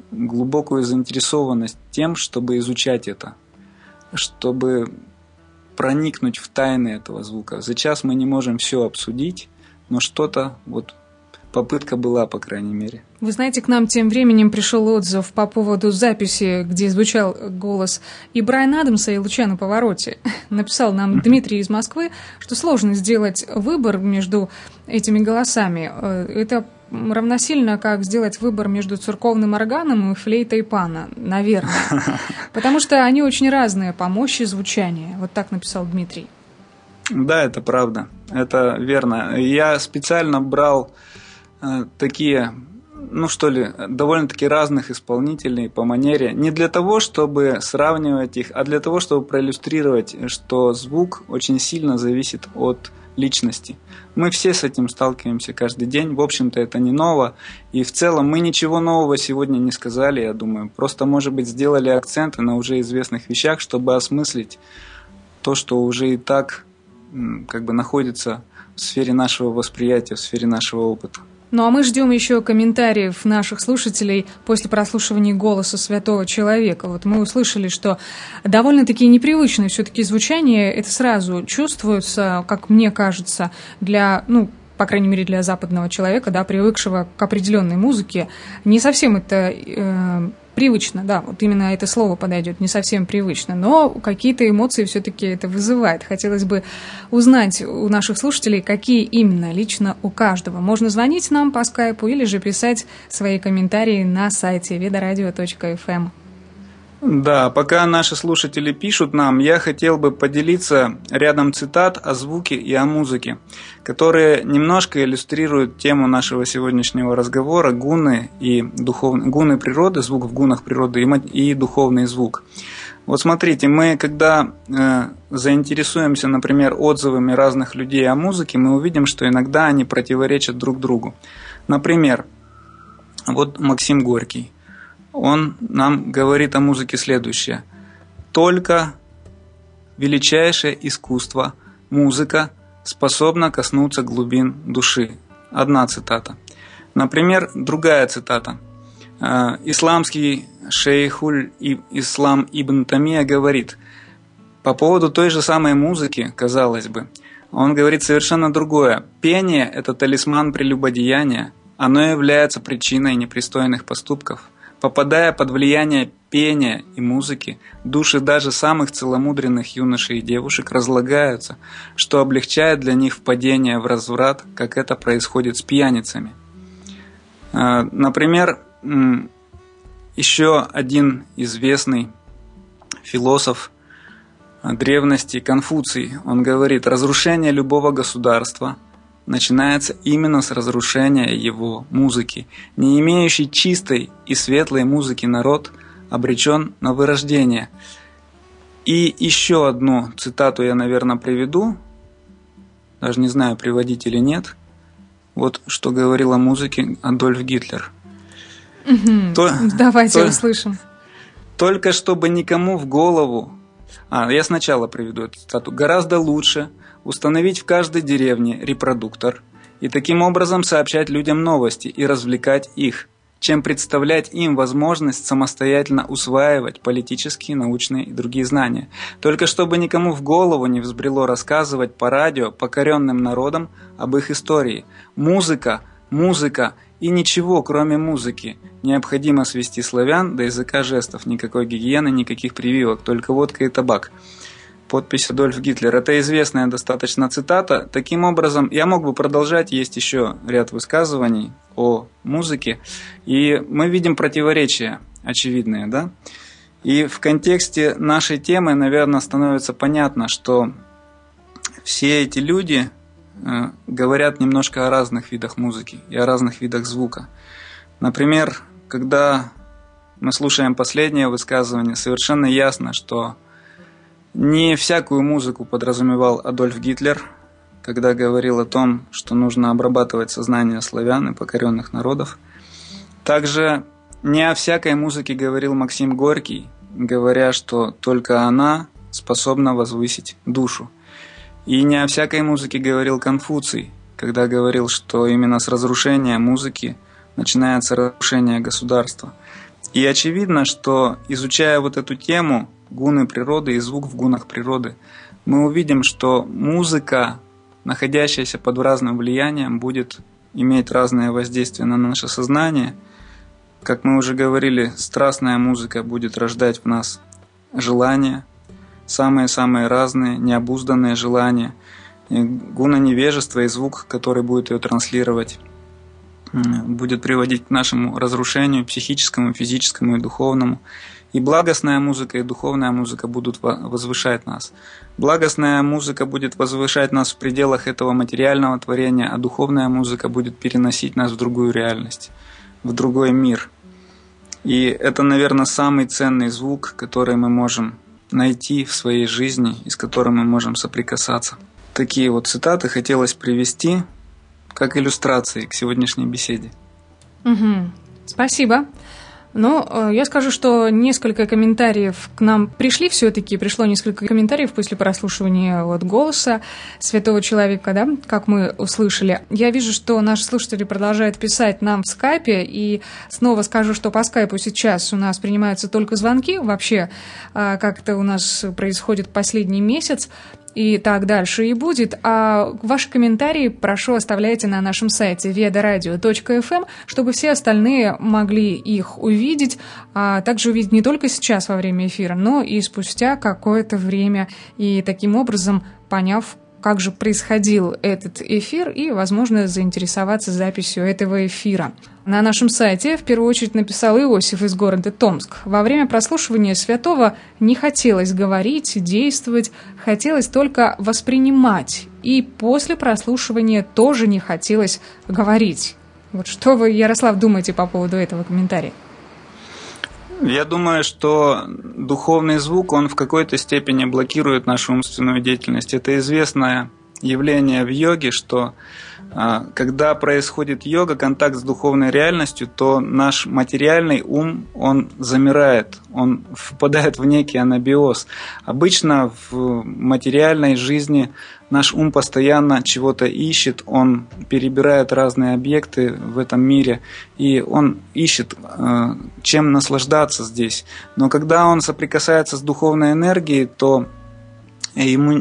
глубокую заинтересованность тем, чтобы изучать это, чтобы проникнуть в тайны этого звука. Сейчас мы не можем все обсудить, но что-то, вот попытка была, по крайней мере. Вы знаете, к нам тем временем пришел отзыв по поводу записи, где звучал голос и Брайана Адамса, и Лучано Паваротти. Написал нам Дмитрий из Москвы, что сложно сделать выбор между этими голосами. Это равносильно, как сделать выбор между церковным органом и флейтой пана, наверное. Потому что они очень разные по мощи звучания. Вот так написал Дмитрий. Да, это правда. Это верно. Я специально брал э, такие, ну что ли, довольно-таки разных исполнителей по манере. Не для того, чтобы сравнивать их, а для того, чтобы проиллюстрировать, что звук очень сильно зависит от личности. Мы все с этим сталкиваемся каждый день. В общем-то, это не ново. И в целом мы ничего нового сегодня не сказали, я думаю. Просто, может быть, сделали акценты на уже известных вещах, чтобы осмыслить то, что уже и так как бы находится в сфере нашего восприятия, в сфере нашего опыта. Ну а мы ждем еще комментариев наших слушателей после прослушивания голоса святого человека. Вот мы услышали, что довольно-таки непривычное все-таки звучание, это сразу чувствуется, как мне кажется, для, ну, по крайней мере, для западного человека, да, привыкшего к определенной музыке. Не совсем это э, привычно, да, вот именно это слово подойдет, не совсем привычно, но какие-то эмоции все-таки это вызывает. Хотелось бы узнать у наших слушателей, какие именно лично у каждого. Можно звонить нам по скайпу или же писать свои комментарии на сайте ведарадио точка эф эм. Да, пока наши слушатели пишут нам, я хотел бы поделиться рядом цитат о звуке и о музыке, которые немножко иллюстрируют тему нашего сегодняшнего разговора — гуны и духовные гуны природы, звук в гунах природы и, и духовный звук. Вот смотрите, мы когда э, заинтересуемся, например, отзывами разных людей о музыке, мы увидим, что иногда они противоречат друг другу. Например, вот Максим Горький. Он нам говорит о музыке следующее. Только величайшее искусство, музыка, способна коснуться глубин души. Одна цитата. Например, другая цитата. Исламский шейхуль Ислам ибн Тамия говорит по поводу той же самой музыки, казалось бы. Он говорит совершенно другое. Пение – это талисман прелюбодеяния. Оно является причиной непристойных поступков. Попадая под влияние пения и музыки, души даже самых целомудренных юношей и девушек разлагаются, что облегчает для них впадение в разврат, как это происходит с пьяницами. Например, еще один известный философ древности Конфуций, он говорит: разрушение любого государства начинается именно с разрушения его музыки. Не имеющий чистой и светлой музыки народ обречен на вырождение. И еще одну цитату я, наверное, приведу. Даже не знаю, приводить или нет. Вот что говорил о музыке Адольф Гитлер. Угу. То, Давайте то, услышим. Только чтобы никому в голову... А, я сначала приведу эту цитату. Гораздо лучше установить в каждой деревне репродуктор и таким образом сообщать людям новости и развлекать их, чем представлять им возможность самостоятельно усваивать политические, научные и другие знания. Только чтобы никому в голову не взбрело рассказывать по радио покоренным народам об их истории. Музыка, музыка и ничего, кроме музыки. Необходимо свести славян до языка жестов. Никакой гигиены, никаких прививок, только водка и табак. Подпись Адольф Гитлер. Это известная достаточно цитата. Таким образом, я мог бы продолжать, есть еще ряд высказываний о музыке. И мы видим противоречия очевидные, да? И в контексте нашей темы, наверное, становится понятно, что все эти люди э, говорят немножко о разных видах музыки и о разных видах звука. Например, когда мы слушаем последнее высказывание, совершенно ясно, что не всякую музыку подразумевал Адольф Гитлер, когда говорил о том, что нужно обрабатывать сознание славян и покоренных народов. Также не о всякой музыке говорил Максим Горький, говоря, что только она способна возвысить душу. И не о всякой музыке говорил Конфуций, когда говорил, что именно с разрушения музыки начинается разрушение государства. И очевидно, что изучая вот эту тему, гуны природы и звук в гунах природы, мы увидим, что музыка, находящаяся под разным влиянием, будет иметь разное воздействие на наше сознание. Как мы уже говорили, страстная музыка будет рождать в нас желания, самые-самые разные, необузданные желания, и гуна невежества и звук, который будет ее транслировать, будет приводить к нашему разрушению психическому, физическому и духовному. И благостная музыка, и духовная музыка будут возвышать нас. Благостная музыка будет возвышать нас в пределах этого материального творения, а духовная музыка будет переносить нас в другую реальность, в другой мир. И это, наверное, самый ценный звук, который мы можем найти в своей жизни и с которым мы можем соприкасаться. Такие вот цитаты хотелось привести как иллюстрации к сегодняшней беседе. Угу. Спасибо. Но я скажу, что несколько комментариев к нам пришли все-таки, пришло несколько комментариев после прослушивания вот голоса святого человека, да, как мы услышали. Я вижу, что наши слушатели продолжают писать нам в скайпе, и снова скажу, что по скайпу сейчас у нас принимаются только звонки, вообще как это у нас происходит последний месяц, и так дальше и будет. А ваши комментарии, прошу, оставляйте на нашем сайте ведарадио точка эф эм, чтобы все остальные могли их увидеть, а также увидеть не только сейчас во время эфира, но и спустя какое-то время, и таким образом, поняв, как же происходил этот эфир, и, возможно, заинтересоваться записью этого эфира. На нашем сайте в первую очередь написал Иосиф из города Томск. Во время прослушивания святого не хотелось говорить, действовать, хотелось только воспринимать. И после прослушивания тоже не хотелось говорить. Вот что вы, Ярослав, думаете по поводу этого комментария? Я думаю, что духовный звук, он в какой-то степени блокирует нашу умственную деятельность. Это известное явление в йоге, что когда происходит йога, контакт с духовной реальностью, то наш материальный ум, он замирает, он впадает в некий анабиоз. Обычно в материальной жизни наш ум постоянно чего-то ищет, он перебирает разные объекты в этом мире, и он ищет, чем наслаждаться здесь. Но когда он соприкасается с духовной энергией, то ему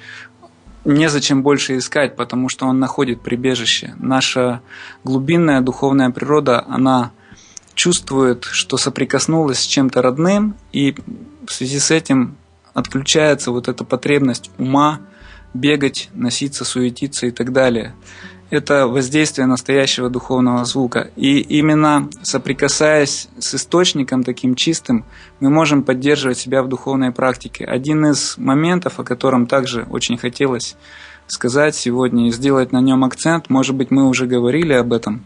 незачем больше искать, потому что он находит прибежище. Наша глубинная духовная природа, она чувствует, что соприкоснулась с чем-то родным, и в связи с этим отключается вот эта потребность ума бегать, носиться, суетиться и так далее. Это воздействие настоящего духовного звука. И именно соприкасаясь с источником таким чистым, мы можем поддерживать себя в духовной практике. Один из моментов, о котором также очень хотелось сказать сегодня и сделать на нем акцент, может быть, мы уже говорили об этом,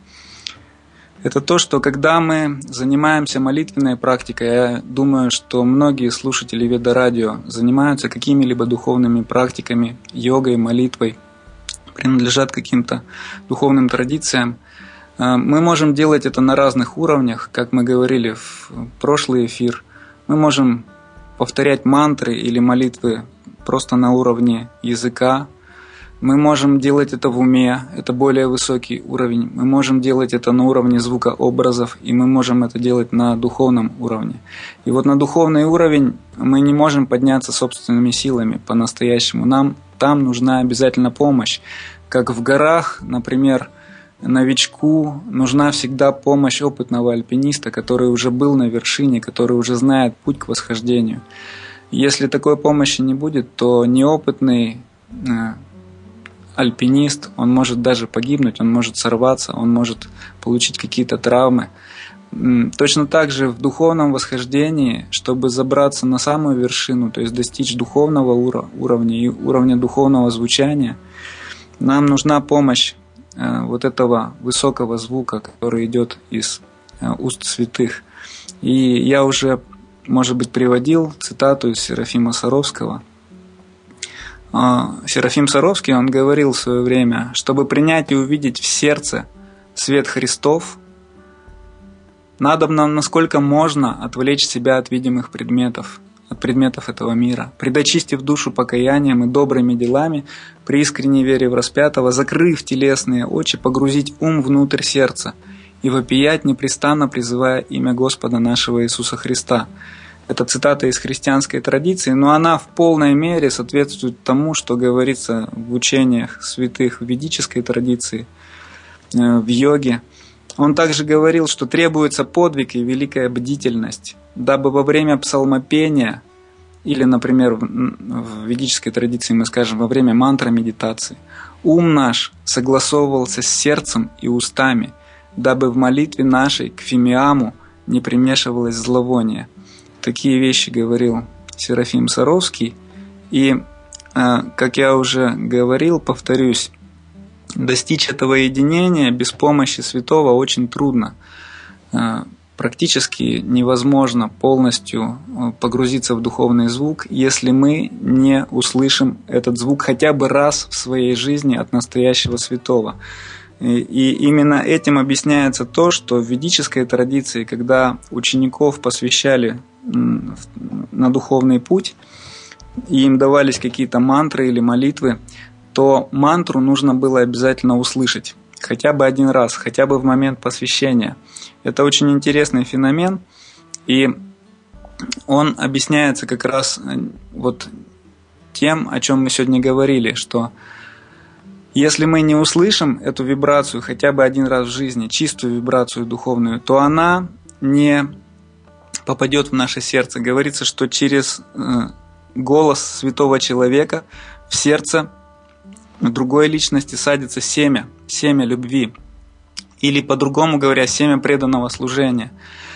это то, что когда мы занимаемся молитвенной практикой, я думаю, что многие слушатели Веда-радио занимаются какими-либо духовными практиками, йогой, молитвой, принадлежат каким-то духовным традициям. Мы можем делать это на разных уровнях, как мы говорили в прошлый эфир. Мы можем повторять мантры или молитвы просто на уровне языка. Мы можем делать это в уме, это более высокий уровень. Мы можем делать это на уровне звукообразов, и мы можем это делать на духовном уровне. И вот на духовный уровень мы не можем подняться собственными силами по-настоящему. Нам там нужна обязательно помощь. Как в горах, например, новичку нужна всегда помощь опытного альпиниста, который уже был на вершине, который уже знает путь к восхождению. Если такой помощи не будет, то неопытный альпинист, он может даже погибнуть, он может сорваться, он может получить какие-то травмы. Точно так же в духовном восхождении, чтобы забраться на самую вершину, то есть достичь духовного уровня и уровня духовного звучания, нам нужна помощь вот этого высокого звука, который идет из уст святых. И я уже, может быть, приводил цитату из Серафима Саровского. Серафим Саровский, он говорил в свое время, чтобы принять и увидеть в сердце свет Христов, надо нам, насколько можно, отвлечь себя от видимых предметов, от предметов этого мира, предочистив душу покаянием и добрыми делами, при искренней вере в распятого, закрыв телесные очи, погрузить ум внутрь сердца и вопиять, непрестанно призывая имя Господа нашего Иисуса Христа. Это цитата из христианской традиции, но она в полной мере соответствует тому, что говорится в учениях святых в ведической традиции, в йоге. Он также говорил, что требуется подвиг и великая бдительность, дабы во время псалмопения, или, например, в ведической традиции мы скажем, во время мантра-медитации, ум наш согласовывался с сердцем и устами, дабы в молитве нашей к фимиаму не примешивалось зловоние. Такие вещи говорил Серафим Саровский. И, как я уже говорил, повторюсь, достичь этого единения без помощи святого очень трудно. Практически невозможно полностью погрузиться в духовный звук, если мы не услышим этот звук хотя бы раз в своей жизни от настоящего святого. И именно этим объясняется то, что в ведической традиции, когда учеников посвящали на духовный путь, и им давались какие-то мантры или молитвы, то мантру нужно было обязательно услышать. Хотя бы один раз, хотя бы в момент посвящения. Это очень интересный феномен, и он объясняется как раз вот тем, о чем мы сегодня говорили, что если мы не услышим эту вибрацию хотя бы один раз в жизни, чистую вибрацию духовную, то она не попадет в наше сердце. Говорится, что через голос святого человека в сердце другой личности садится семя, семя любви. Или, по-другому говоря, семя преданного служения.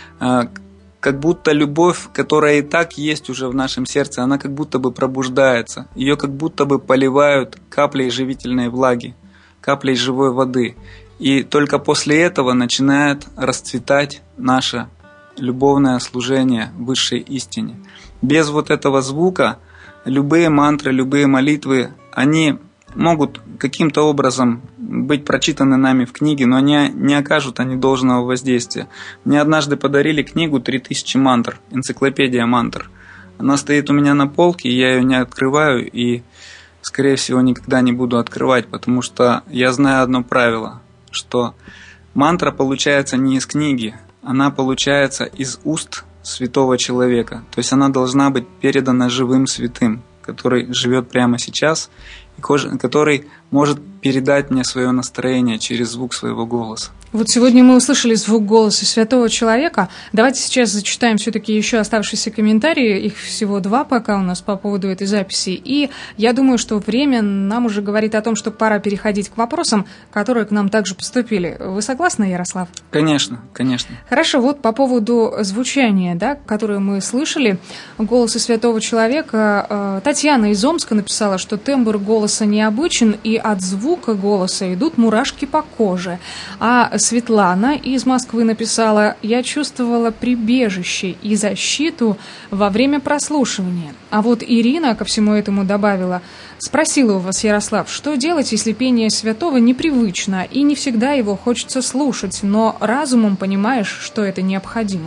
Как будто любовь, которая и так есть уже в нашем сердце, она как будто бы пробуждается. Ее как будто бы поливают каплей живительной влаги, каплей живой воды. И только после этого начинает расцветать наше любовное служение высшей истине. Без вот этого звука любые мантры, любые молитвы, они могут каким-то образом быть прочитаны нами в книге, но они не окажут они должного воздействия. Мне однажды подарили книгу «три тысячи мантр», энциклопедия мантр. Она стоит у меня на полке, я ее не открываю и, скорее всего, никогда не буду открывать, потому что я знаю одно правило, что мантра получается не из книги, она получается из уст святого человека. То есть она должна быть передана живым святым, который живет прямо сейчас, и который может передать мне свое настроение через звук своего голоса. Вот сегодня мы услышали звук голоса святого человека. Давайте сейчас зачитаем все-таки еще оставшиеся комментарии. Их всего два пока у нас по поводу этой записи. И я думаю, что время нам уже говорит о том, что пора переходить к вопросам, которые к нам также поступили. Вы согласны, Ярослав? Конечно, конечно. Хорошо, вот по поводу звучания, да, которое мы слышали, голоса святого человека. Татьяна из Омска написала, что тембр голоса необычен, и от звука голоса идут мурашки по коже. А Светлана из Москвы написала: «Я чувствовала прибежище и защиту во время прослушивания». А вот Ирина ко всему этому добавила: «Спросила у вас, Ярослав, что делать, если пение святого непривычно, и не всегда его хочется слушать, но разумом понимаешь, что это необходимо?»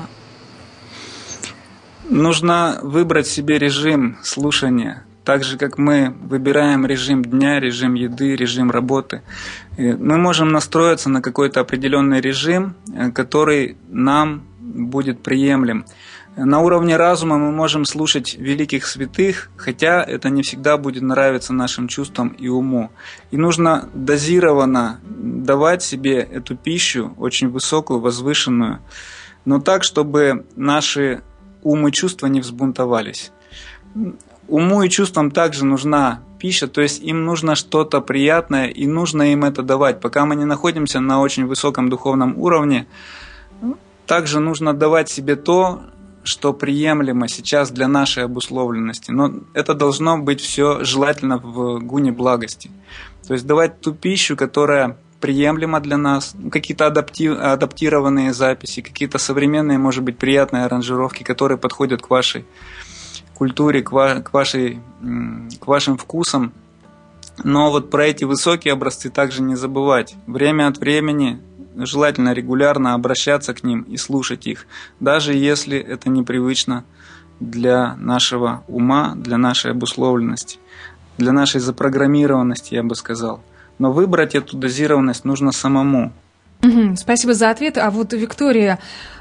Нужно выбрать себе режим слушания. Так же, как мы выбираем режим дня, режим еды, режим работы, мы можем настроиться на какой-то определенный режим, который нам будет приемлем. На уровне разума мы можем слушать великих святых, хотя это не всегда будет нравиться нашим чувствам и уму. И нужно дозированно давать себе эту пищу, очень высокую, возвышенную, но так, чтобы наши ум и чувства не взбунтовались. Уму и чувствам также нужна пища, то есть им нужно что-то приятное, и нужно им это давать. Пока мы не находимся на очень высоком духовном уровне, также нужно давать себе то, что приемлемо сейчас для нашей обусловленности. Но это должно быть все желательно в гуне благости. То есть давать ту пищу, которая приемлема для нас, какие-то адапти... адаптированные записи, какие-то современные, может быть, приятные аранжировки, которые подходят к вашей культуре, к, ва- к, вашей, к вашим вкусам. Но вот про эти высокие образцы также не забывать. Время от времени желательно регулярно обращаться к ним и слушать их, даже если это непривычно для нашего ума, для нашей обусловленности, для нашей запрограммированности, я бы сказал. Но выбрать эту дозированность нужно самому. Угу, спасибо за ответ. А вот Виктория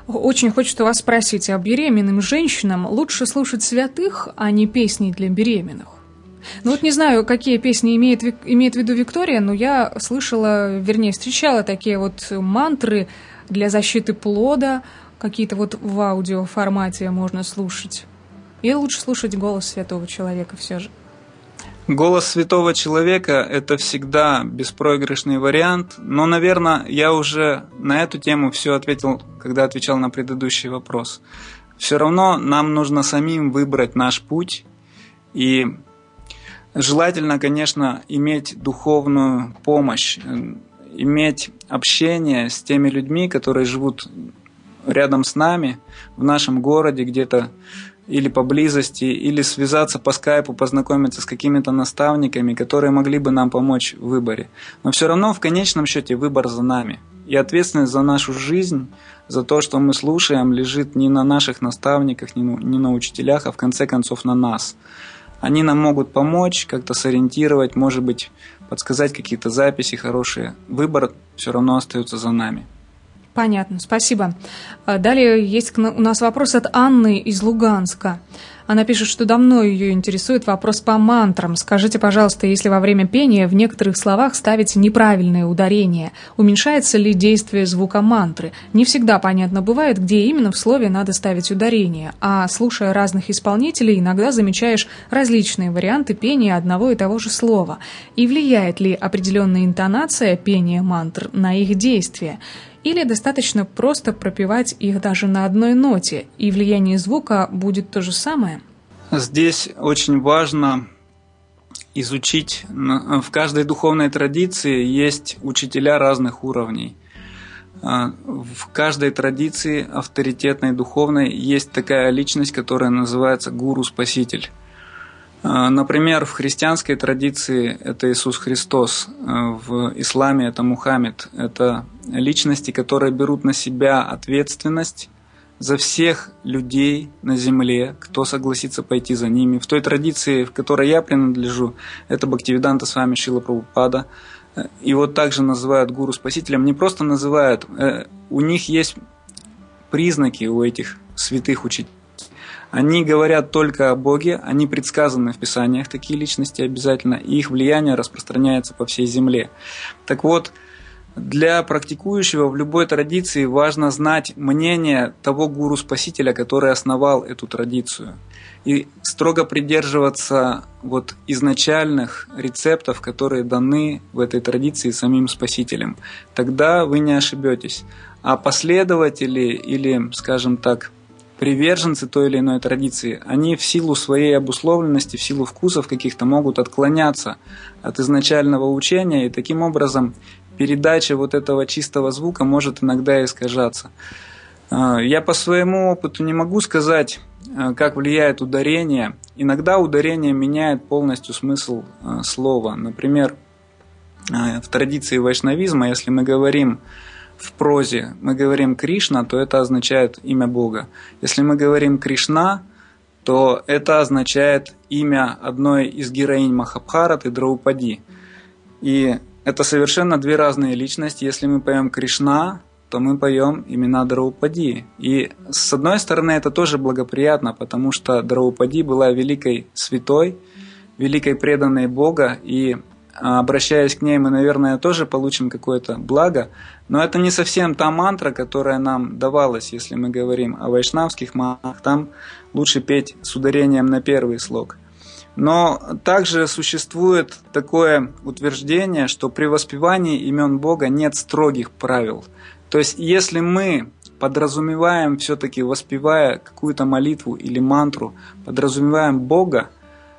Очень хочется вас спросить, а беременным женщинам лучше слушать святых, а не песни для беременных? Ну вот не знаю, какие песни имеет, имеет в виду Виктория, но я слышала, вернее, встречала такие вот мантры для защиты плода, какие-то вот в аудиоформате можно слушать. Или лучше слушать голос святого человека все же? Голос святого человека – это всегда беспроигрышный вариант, но, наверное, я уже на эту тему все ответил, когда отвечал на предыдущий вопрос. Все равно нам нужно самим выбрать наш путь, и желательно, конечно, иметь духовную помощь, иметь общение с теми людьми, которые живут рядом с нами, в нашем городе где-то, или поблизости, или связаться по скайпу, познакомиться с какими-то наставниками, которые могли бы нам помочь в выборе. Но все равно в конечном счете выбор за нами. И ответственность за нашу жизнь, за то, что мы слушаем, лежит не на наших наставниках, не на, не на учителях, а в конце концов на нас. Они нам могут помочь, как-то сориентировать, может быть, подсказать какие-то записи хорошие. Выбор все равно остается за нами. Понятно, спасибо. Далее есть у нас вопрос от Анны из Луганска. Она пишет, что давно ее интересует вопрос по мантрам. Скажите, пожалуйста, если во время пения в некоторых словах ставите неправильное ударение, уменьшается ли действие звука мантры? Не всегда понятно бывает, где именно в слове надо ставить ударение, а слушая разных исполнителей, иногда замечаешь различные варианты пения одного и того же слова. И влияет ли определенная интонация пения мантр на их действие? Или достаточно просто пропевать их даже на одной ноте, и влияние звука будет то же самое? Здесь очень важно изучить. В каждой духовной традиции есть учителя разных уровней. В каждой традиции авторитетной духовной есть такая личность, которая называется гуру-спаситель. Например, в христианской традиции это Иисус Христос, в исламе это Мухаммед. Это личности, которые берут на себя ответственность за всех людей на земле, кто согласится пойти за ними. В той традиции, в которой я принадлежу, это Бхактивиданта Свами Шрила Прабхупада. Его также называют гуру-спасителем. Не просто называют, у них есть признаки у этих святых учителей. Они говорят только о Боге, они предсказаны в Писаниях, такие личности обязательно, и их влияние распространяется по всей земле. Так вот, для практикующего в любой традиции важно знать мнение того гуру-спасителя, который основал эту традицию, и строго придерживаться вот изначальных рецептов, которые даны в этой традиции самим спасителем. Тогда вы не ошибетесь. А последователи или, скажем так, приверженцы той или иной традиции, они в силу своей обусловленности, в силу вкусов каких-то могут отклоняться от изначального учения, и таким образом передача вот этого чистого звука может иногда искажаться. Я по своему опыту не могу сказать, как влияет ударение. Иногда ударение меняет полностью смысл слова. Например, в традиции вайшнавизма, если мы говорим в прозе, мы говорим Кришна, то это означает имя Бога. Если мы говорим Кришна, то это означает имя одной из героинь Махабхараты, Драупади. И это совершенно две разные личности. Если мы поем Кришна, то мы поем имена Драупади. И с одной стороны это тоже благоприятно, потому что Драупади была великой святой, великой преданной Бога, и обращаясь к ней, мы, наверное, тоже получим какое-то благо, но это не совсем та мантра, которая нам давалась, если мы говорим о вайшнавских мантрах, там лучше петь с ударением на первый слог. Но также существует такое утверждение, что при воспевании имен Бога нет строгих правил. То есть, если мы подразумеваем, все-таки воспевая какую-то молитву или мантру, подразумеваем Бога,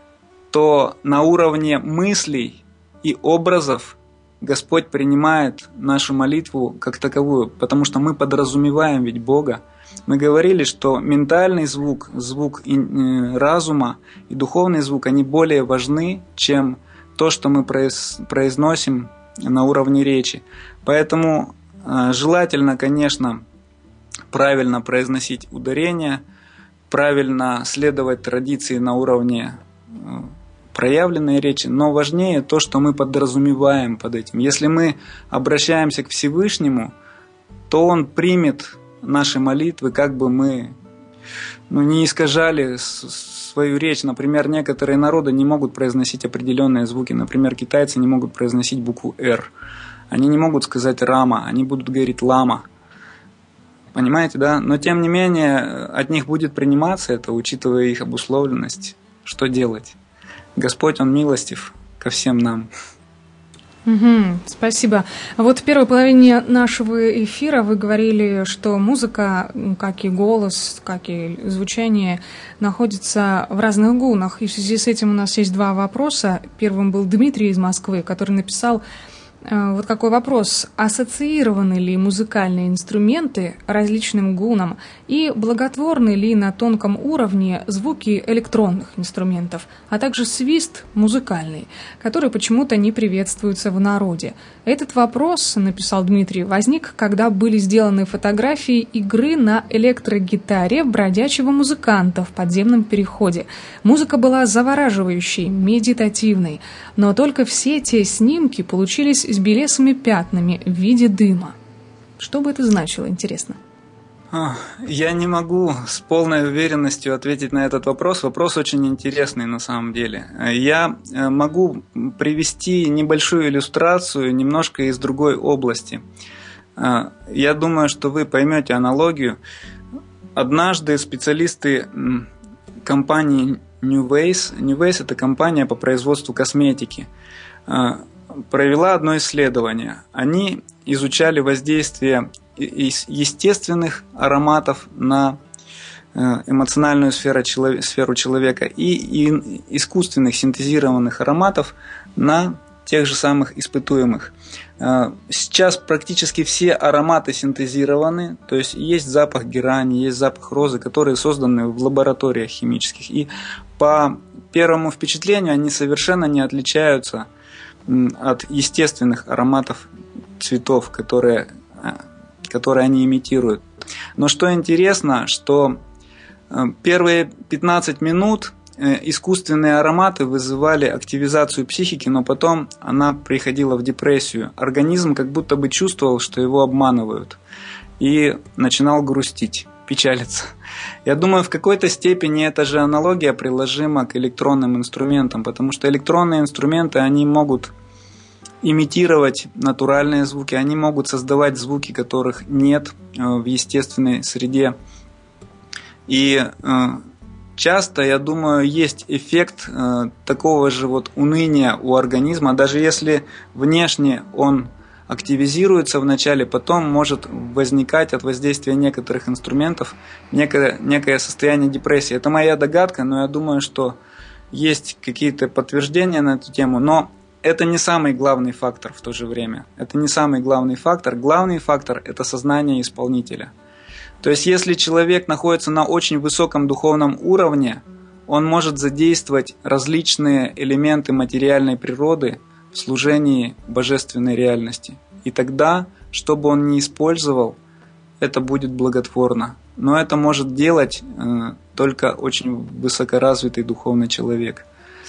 то на уровне мыслей и образов Господь принимает нашу молитву как таковую, потому что мы подразумеваем ведь Бога. Мы говорили, что ментальный звук, звук разума и духовный звук, они более важны, чем то, что мы произносим на уровне речи. Поэтому желательно, конечно, правильно произносить ударения, правильно следовать традиции на уровне проявленной речи, но важнее то, что мы подразумеваем под этим. Если мы обращаемся к Всевышнему, то Он примет наши молитвы, как бы мы ну, не искажали свою речь. Например, некоторые народы не могут произносить определенные звуки. Например, китайцы не могут произносить букву «Р». Они не могут сказать «рама», они будут говорить «лама». Понимаете, да? Но тем не менее от них будет приниматься это, учитывая их обусловленность. Что делать? Господь, Он милостив ко всем нам. Угу, спасибо. Вот в первой половине нашего эфира вы говорили, что музыка, как и голос, как и звучание, находится в разных гунах. И в связи с этим у нас есть два вопроса. Первым был Дмитрий из Москвы, который написал вот какой вопрос. Ассоциированы ли музыкальные инструменты различным гунам и благотворны ли на тонком уровне звуки электронных инструментов, а также свист музыкальный, который почему-то не приветствуется в народе? Этот вопрос, написал Дмитрий, возник, когда были сделаны фотографии игры на электрогитаре бродячего музыканта в подземном переходе. Музыка была завораживающей, медитативной, но только все те снимки получились с белесыми пятнами в виде дыма. Что бы это значило, интересно? Я не могу с полной уверенностью ответить на этот вопрос. Вопрос очень интересный на самом деле. Я могу привести небольшую иллюстрацию немножко из другой области. Я думаю, что вы поймете аналогию. Однажды специалисты компании Newways, Newways – это компания по производству косметики, провела одно исследование. Они изучали воздействие естественных ароматов на эмоциональную сферу человека и искусственных синтезированных ароматов на тех же самых испытуемых. Сейчас практически все ароматы синтезированы, то есть есть запах герани, есть запах розы, которые созданы в лабораториях химических. И по первому впечатлению они совершенно не отличаются от естественных ароматов цветов, которые, которые они имитируют. Но что интересно, что первые пятнадцать минут искусственные ароматы вызывали активизацию психики, но потом она приходила в депрессию. Организм как будто бы чувствовал, что его обманывают, и начинал грустить, печалиться. Я думаю, в какой-то степени эта же аналогия приложима к электронным инструментам, потому что электронные инструменты, они могут имитировать натуральные звуки, они могут создавать звуки, которых нет в естественной среде. И часто, я думаю, есть эффект такого же вот уныния у организма, даже если внешне он активизируется вначале, потом может возникать от воздействия некоторых инструментов некое, некое состояние депрессии. Это моя догадка, но я думаю, что есть какие-то подтверждения на эту тему, но это не самый главный фактор в то же время. Это не самый главный фактор. Главный фактор – это сознание исполнителя. То есть, если человек находится на очень высоком духовном уровне, он может задействовать различные элементы материальной природы в служении божественной реальности. И тогда, что бы он ни использовал, это будет благотворно. Но это может делать э, только очень высокоразвитый духовный человек.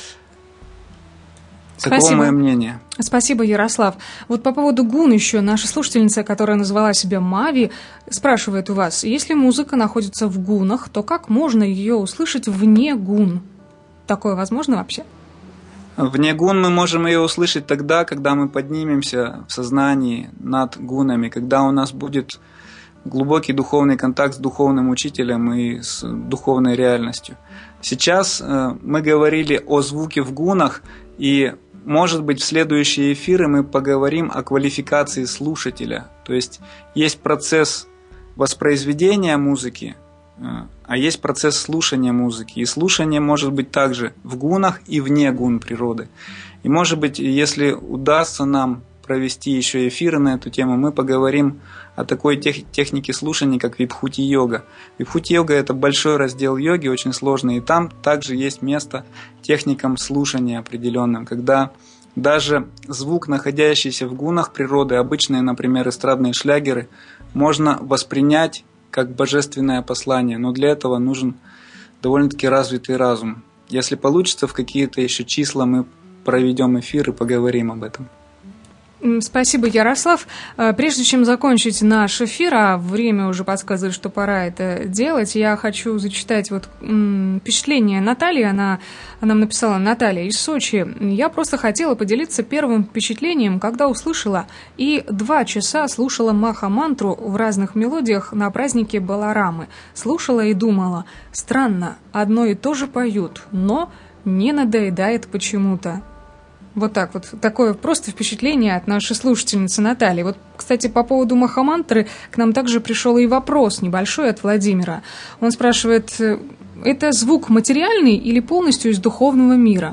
Таково Спасибо. мое мнение. Спасибо, Ярослав. Вот по поводу гун еще наша слушательница, которая назвала себя Мави, спрашивает у вас, если музыка находится в гунах, то как можно ее услышать вне гун? Такое возможно вообще? Вне гун мы можем ее услышать тогда, когда мы поднимемся в сознании над гунами, когда у нас будет глубокий духовный контакт с духовным учителем и с духовной реальностью. Сейчас мы говорили о звуке в гунах, и может быть, в следующие эфиры мы поговорим о квалификации слушателя. То есть, есть процесс воспроизведения музыки, а есть процесс слушания музыки. И слушание может быть также в гунах и вне гун природы. И может быть, если удастся нам провести еще эфиры на эту тему, мы поговорим о такой тех, технике слушания, как вибхути-йога. Вибхути-йога – это большой раздел йоги, очень сложный, и там также есть место техникам слушания определенным, когда даже звук, находящийся в гунах природы, обычные, например, эстрадные шлягеры, можно воспринять как божественное послание, но для этого нужен довольно-таки развитый разум. Если получится, в какие-то еще числа мы проведем эфир и поговорим об этом. Спасибо, Ярослав. Прежде чем закончить наш эфир, а время уже подсказывает, что пора это делать, я хочу зачитать вот м, впечатление Натальи. Она, она нам написала: Наталья из Сочи. Я просто хотела поделиться первым впечатлением, когда услышала и два часа слушала маха-мантру в разных мелодиях на празднике Баларамы. Слушала и думала: странно, одно и то же поют, но не надоедает почему-то. Вот так вот, такое просто впечатление от нашей слушательницы Натальи. Вот, кстати, по поводу маха-мантры к нам также пришел и вопрос небольшой от Владимира. Он спрашивает: это звук материальный или полностью из духовного мира?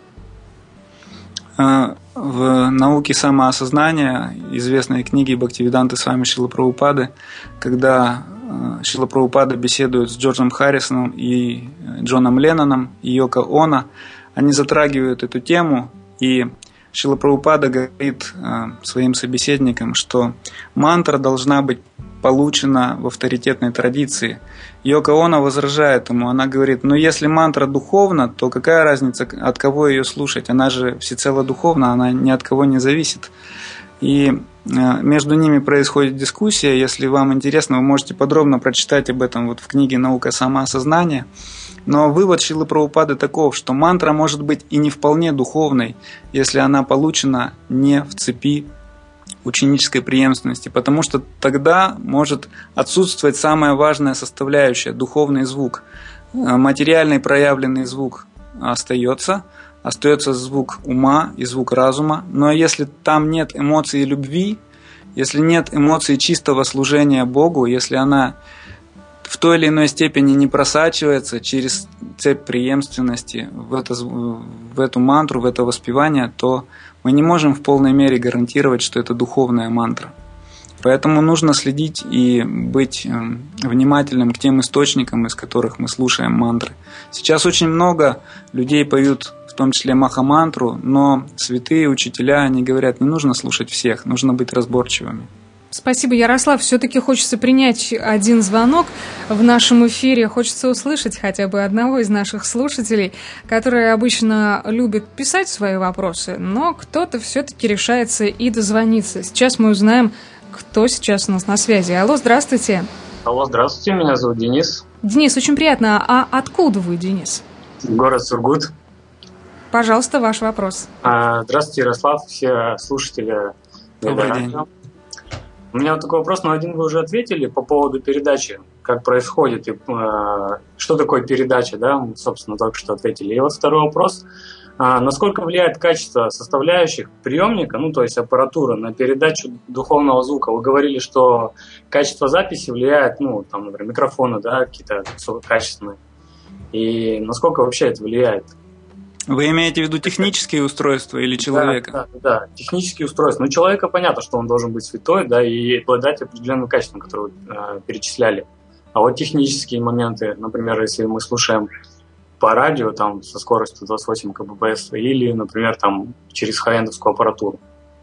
В науке самоосознания, известной книге Бхактивиданты Свами Шрилы Прабхупады, когда Шрила Прабхупада беседует с Джорджем Харрисоном и Джоном Ленноном и Йоко Оно, они затрагивают эту тему. И Шрила Прабхупада говорит э, своим собеседникам, что мантра должна быть получена в авторитетной традиции. Йоко Оно возражает ему, она говорит: ну если мантра духовна, то какая разница, от кого ее слушать? Она же всецело духовна, она ни от кого не зависит. И э, между ними происходит дискуссия. Если вам интересно, вы можете подробно прочитать об этом вот в книге «Наука самоосознания». Но вывод Шрилы Прабхупады таков, что мантра может быть и не вполне духовной, если она получена не в цепи ученической преемственности, потому что тогда может отсутствовать самая важная составляющая – духовный звук. Материальный проявленный звук остается, остается звук ума и звук разума, но если там нет эмоций любви, если нет эмоций чистого служения Богу, если она в той или иной степени не просачивается через цепь преемственности в, это, в эту мантру, в это воспевание, то мы не можем в полной мере гарантировать, что это духовная мантра. Поэтому нужно следить и быть внимательным к тем источникам, из которых мы слушаем мантры. Сейчас очень много людей поют, в том числе маха-мантру, но святые учителя, они говорят, не нужно слушать всех, нужно быть разборчивыми. Спасибо, Ярослав. Все-таки хочется принять один звонок в нашем эфире. Хочется услышать хотя бы одного из наших слушателей, которые обычно любят писать свои вопросы, но кто-то все-таки решается и дозвониться. Сейчас мы узнаем, кто сейчас у нас на связи. Алло, здравствуйте. Алло, здравствуйте, меня зовут Денис. Денис, очень приятно. А откуда вы, Денис? Город Сургут. Пожалуйста, ваш вопрос. А, здравствуйте, Ярослав, все слушатели. Добрый день. У меня вот такой вопрос, но один вы уже ответили по поводу передачи, как происходит, и, э, что такое передача, да, собственно, только что ответили. И вот второй вопрос, э, насколько влияет качество составляющих приемника, ну, то есть аппаратура, на передачу духовного звука? Вы говорили, что качество записи влияет, ну, там, например, микрофоны, да, какие-то качественные. И насколько вообще это влияет? Вы имеете в виду технические устройства или человека? Да, да, да, технические устройства. Ну, человека понятно, что он должен быть святой, да, и обладать определенным качеством, которое вы э, перечисляли. А вот технические моменты, например, если мы слушаем по радио там со скоростью двадцать восемь килобитов или, например, там через хай-эндовскую аппаратуру.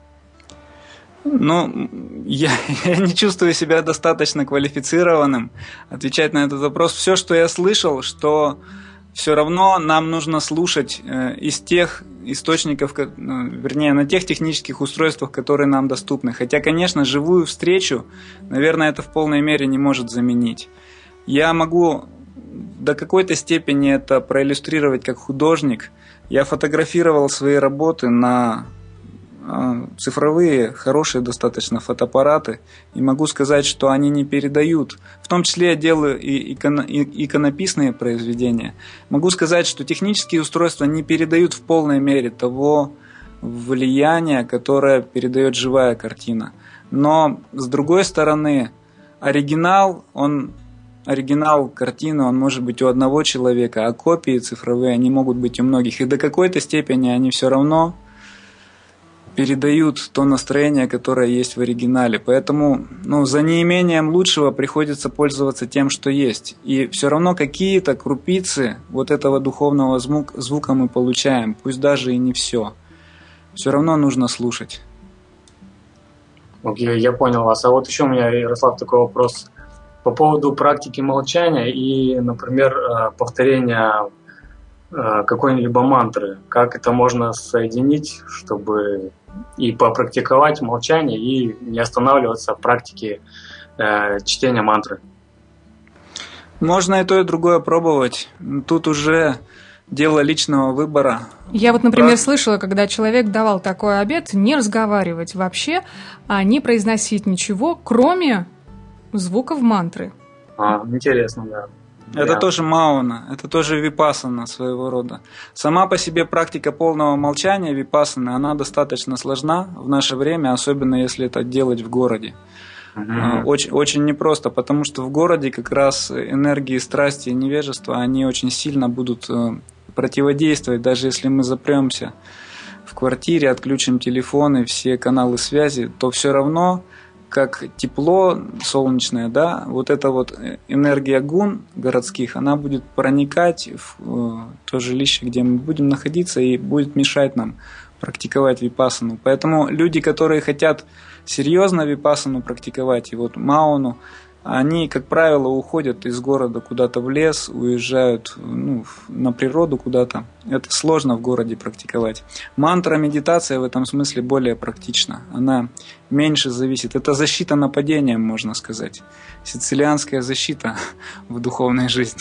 Ну, я, я не чувствую себя достаточно квалифицированным отвечать на этот вопрос. Все, что я слышал, что все равно нам нужно слушать э, из тех источников, ну, вернее, на тех технических устройствах, которые нам доступны. Хотя, конечно, живую встречу, наверное, это в полной мере не может заменить. Я могу до какой-то степени это проиллюстрировать как художник. Я фотографировал свои работы на цифровые, хорошие достаточно фотоаппараты, и могу сказать, что они не передают. В том числе я делаю и иконописные произведения. Могу сказать, что технические устройства не передают в полной мере того влияния, которое передает живая картина. Но, с другой стороны, оригинал, он, оригинал картины, он может быть у одного человека, а копии цифровые, они могут быть у многих. И до какой-то степени они все равно передают то настроение, которое есть в оригинале. Поэтому, ну, за неимением лучшего приходится пользоваться тем, что есть. И все равно какие-то крупицы вот этого духовного звука мы получаем, пусть даже и не все. Все равно нужно слушать. Окей, okay, я понял вас. А вот еще у меня, Ярослав, такой вопрос по поводу практики молчания и, например, повторения какой-либо мантры. Как это можно соединить, чтобы и попрактиковать молчание, и не останавливаться в практике э, чтения мантры. Можно и то, и другое пробовать. Тут уже дело личного выбора. Я вот, например, Раз... слышала, когда человек давал такой обет, не разговаривать вообще, а не произносить ничего, кроме звуков мантры. А, интересно, да. Это да. тоже мауна, это тоже випассана своего рода. Сама по себе практика полного молчания випассаны, она достаточно сложна в наше время, особенно если это делать в городе. Uh-huh. Очень, очень непросто, потому что в городе как раз энергии страсти и невежества, они очень сильно будут противодействовать, даже если мы запремся в квартире, отключим телефоны, все каналы связи, то все равно как тепло солнечное, да, вот эта вот энергия гун городских, она будет проникать в то жилище, где мы будем находиться, и будет мешать нам практиковать випассану. Поэтому люди, которые хотят серьезно випассану практиковать, и вот мауну, они, как правило, уходят из города куда-то в лес, уезжают ну, на природу куда-то. Это сложно в городе практиковать. Мантра, медитация в этом смысле более практична. Она меньше зависит. Это защита нападением, можно сказать. Сицилианская защита в духовной жизни.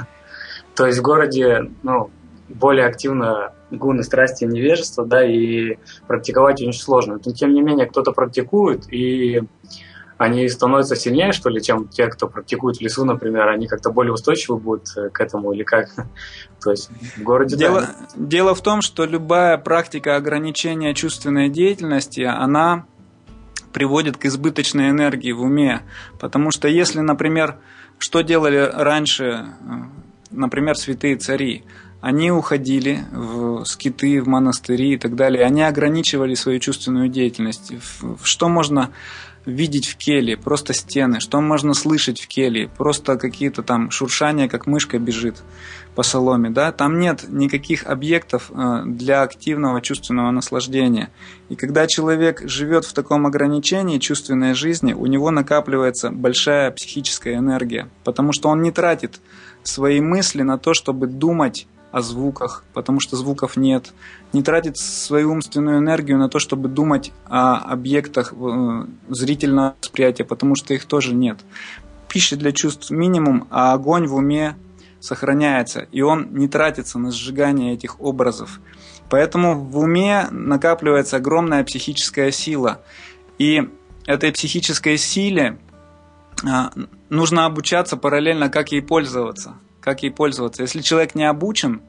То есть в городе ну, более активно гуны, страсти и невежество, да, и практиковать очень сложно. Но тем не менее, кто-то практикует, и они становятся сильнее, что ли, чем те, кто практикует в лесу, например, они как-то более устойчивы будут к этому или как? То есть в городе... Дело, да. дело в том, что любая практика ограничения чувственной деятельности, она приводит к избыточной энергии в уме. Потому что если, например, что делали раньше, например, святые цари, они уходили в скиты, в монастыри и так далее, они ограничивали свою чувственную деятельность. Что можно видеть в келье? Просто стены. Что можно слышать в келье? Просто какие-то там шуршания, как мышка бежит по соломе. Да? Там нет никаких объектов для активного чувственного наслаждения. И когда человек живет в таком ограничении чувственной жизни, у него накапливается большая психическая энергия, потому что он не тратит свои мысли на то, чтобы думать о звуках, потому что звуков нет, не тратит свою умственную энергию на то, чтобы думать о объектах зрительного восприятия, потому что их тоже нет. Пищи для чувств минимум, а огонь в уме сохраняется, и он не тратится на сжигание этих образов. Поэтому в уме накапливается огромная психическая сила, и этой психической силе нужно обучаться параллельно, как ей пользоваться. Как ей пользоваться. Если человек не обучен,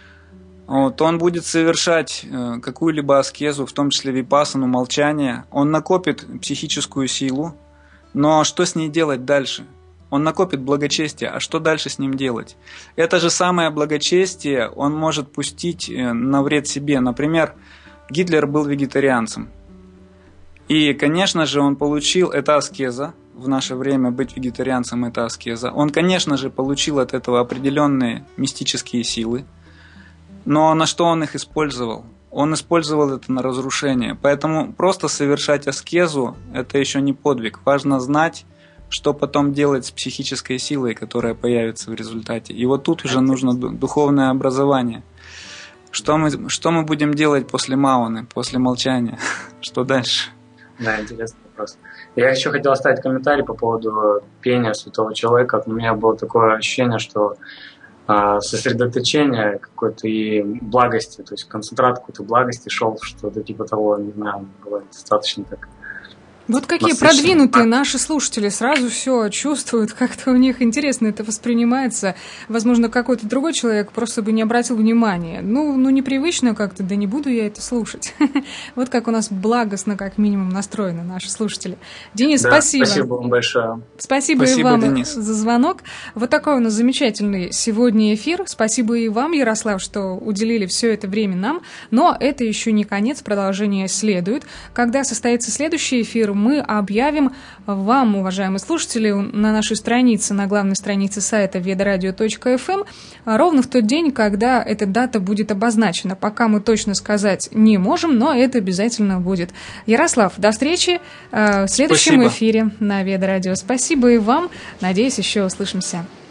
то он будет совершать какую-либо аскезу, в том числе випассану, молчание. Он накопит психическую силу, но что с ней делать дальше? Он накопит благочестие, а что дальше с ним делать? Это же самое благочестие он может пустить на вред себе. Например, Гитлер был вегетарианцем. И, конечно же, он получил, это аскеза, в наше время быть вегетарианцем – это аскеза. Он, конечно же, получил от этого определенные мистические силы, но на что он их использовал? Он использовал это на разрушение. Поэтому просто совершать аскезу – это еще не подвиг. Важно знать, что потом делать с психической силой, которая появится в результате. И вот тут уже нужно духовное образование. Что мы, что мы будем делать после мауны, после молчания? Что дальше? Да, интересный вопрос. Я еще хотел оставить комментарий по поводу пения святого человека. У меня было такое ощущение, что э, сосредоточение какой-то и благости, то есть концентрат какой-то благости шел, что-то типа того, не знаю, было достаточно так. Вот какие насыщенно. Продвинутые наши слушатели сразу все чувствуют, как-то у них интересно это воспринимается. Возможно, какой-то другой человек просто бы не обратил внимания. Ну, ну непривычно как-то, да не буду я это слушать. Вот как у нас благостно, как минимум, настроены наши слушатели. Денис, да, спасибо. Спасибо вам большое. Спасибо, спасибо и вам, Денис, за звонок. Вот такой у нас замечательный сегодня эфир. Спасибо и вам, Ярослав, что уделили все это время нам. Но это еще не конец, продолжение следует. Когда состоится следующий эфир, мы объявим вам, уважаемые слушатели, на нашей странице, на главной странице сайта ведарадио точка эф эм, ровно в тот день, когда эта дата будет обозначена. Пока мы точно сказать не можем, но это обязательно будет. Ярослав, до встречи в следующем Спасибо. эфире на Ведарадио. Спасибо и вам. Надеюсь, еще услышимся.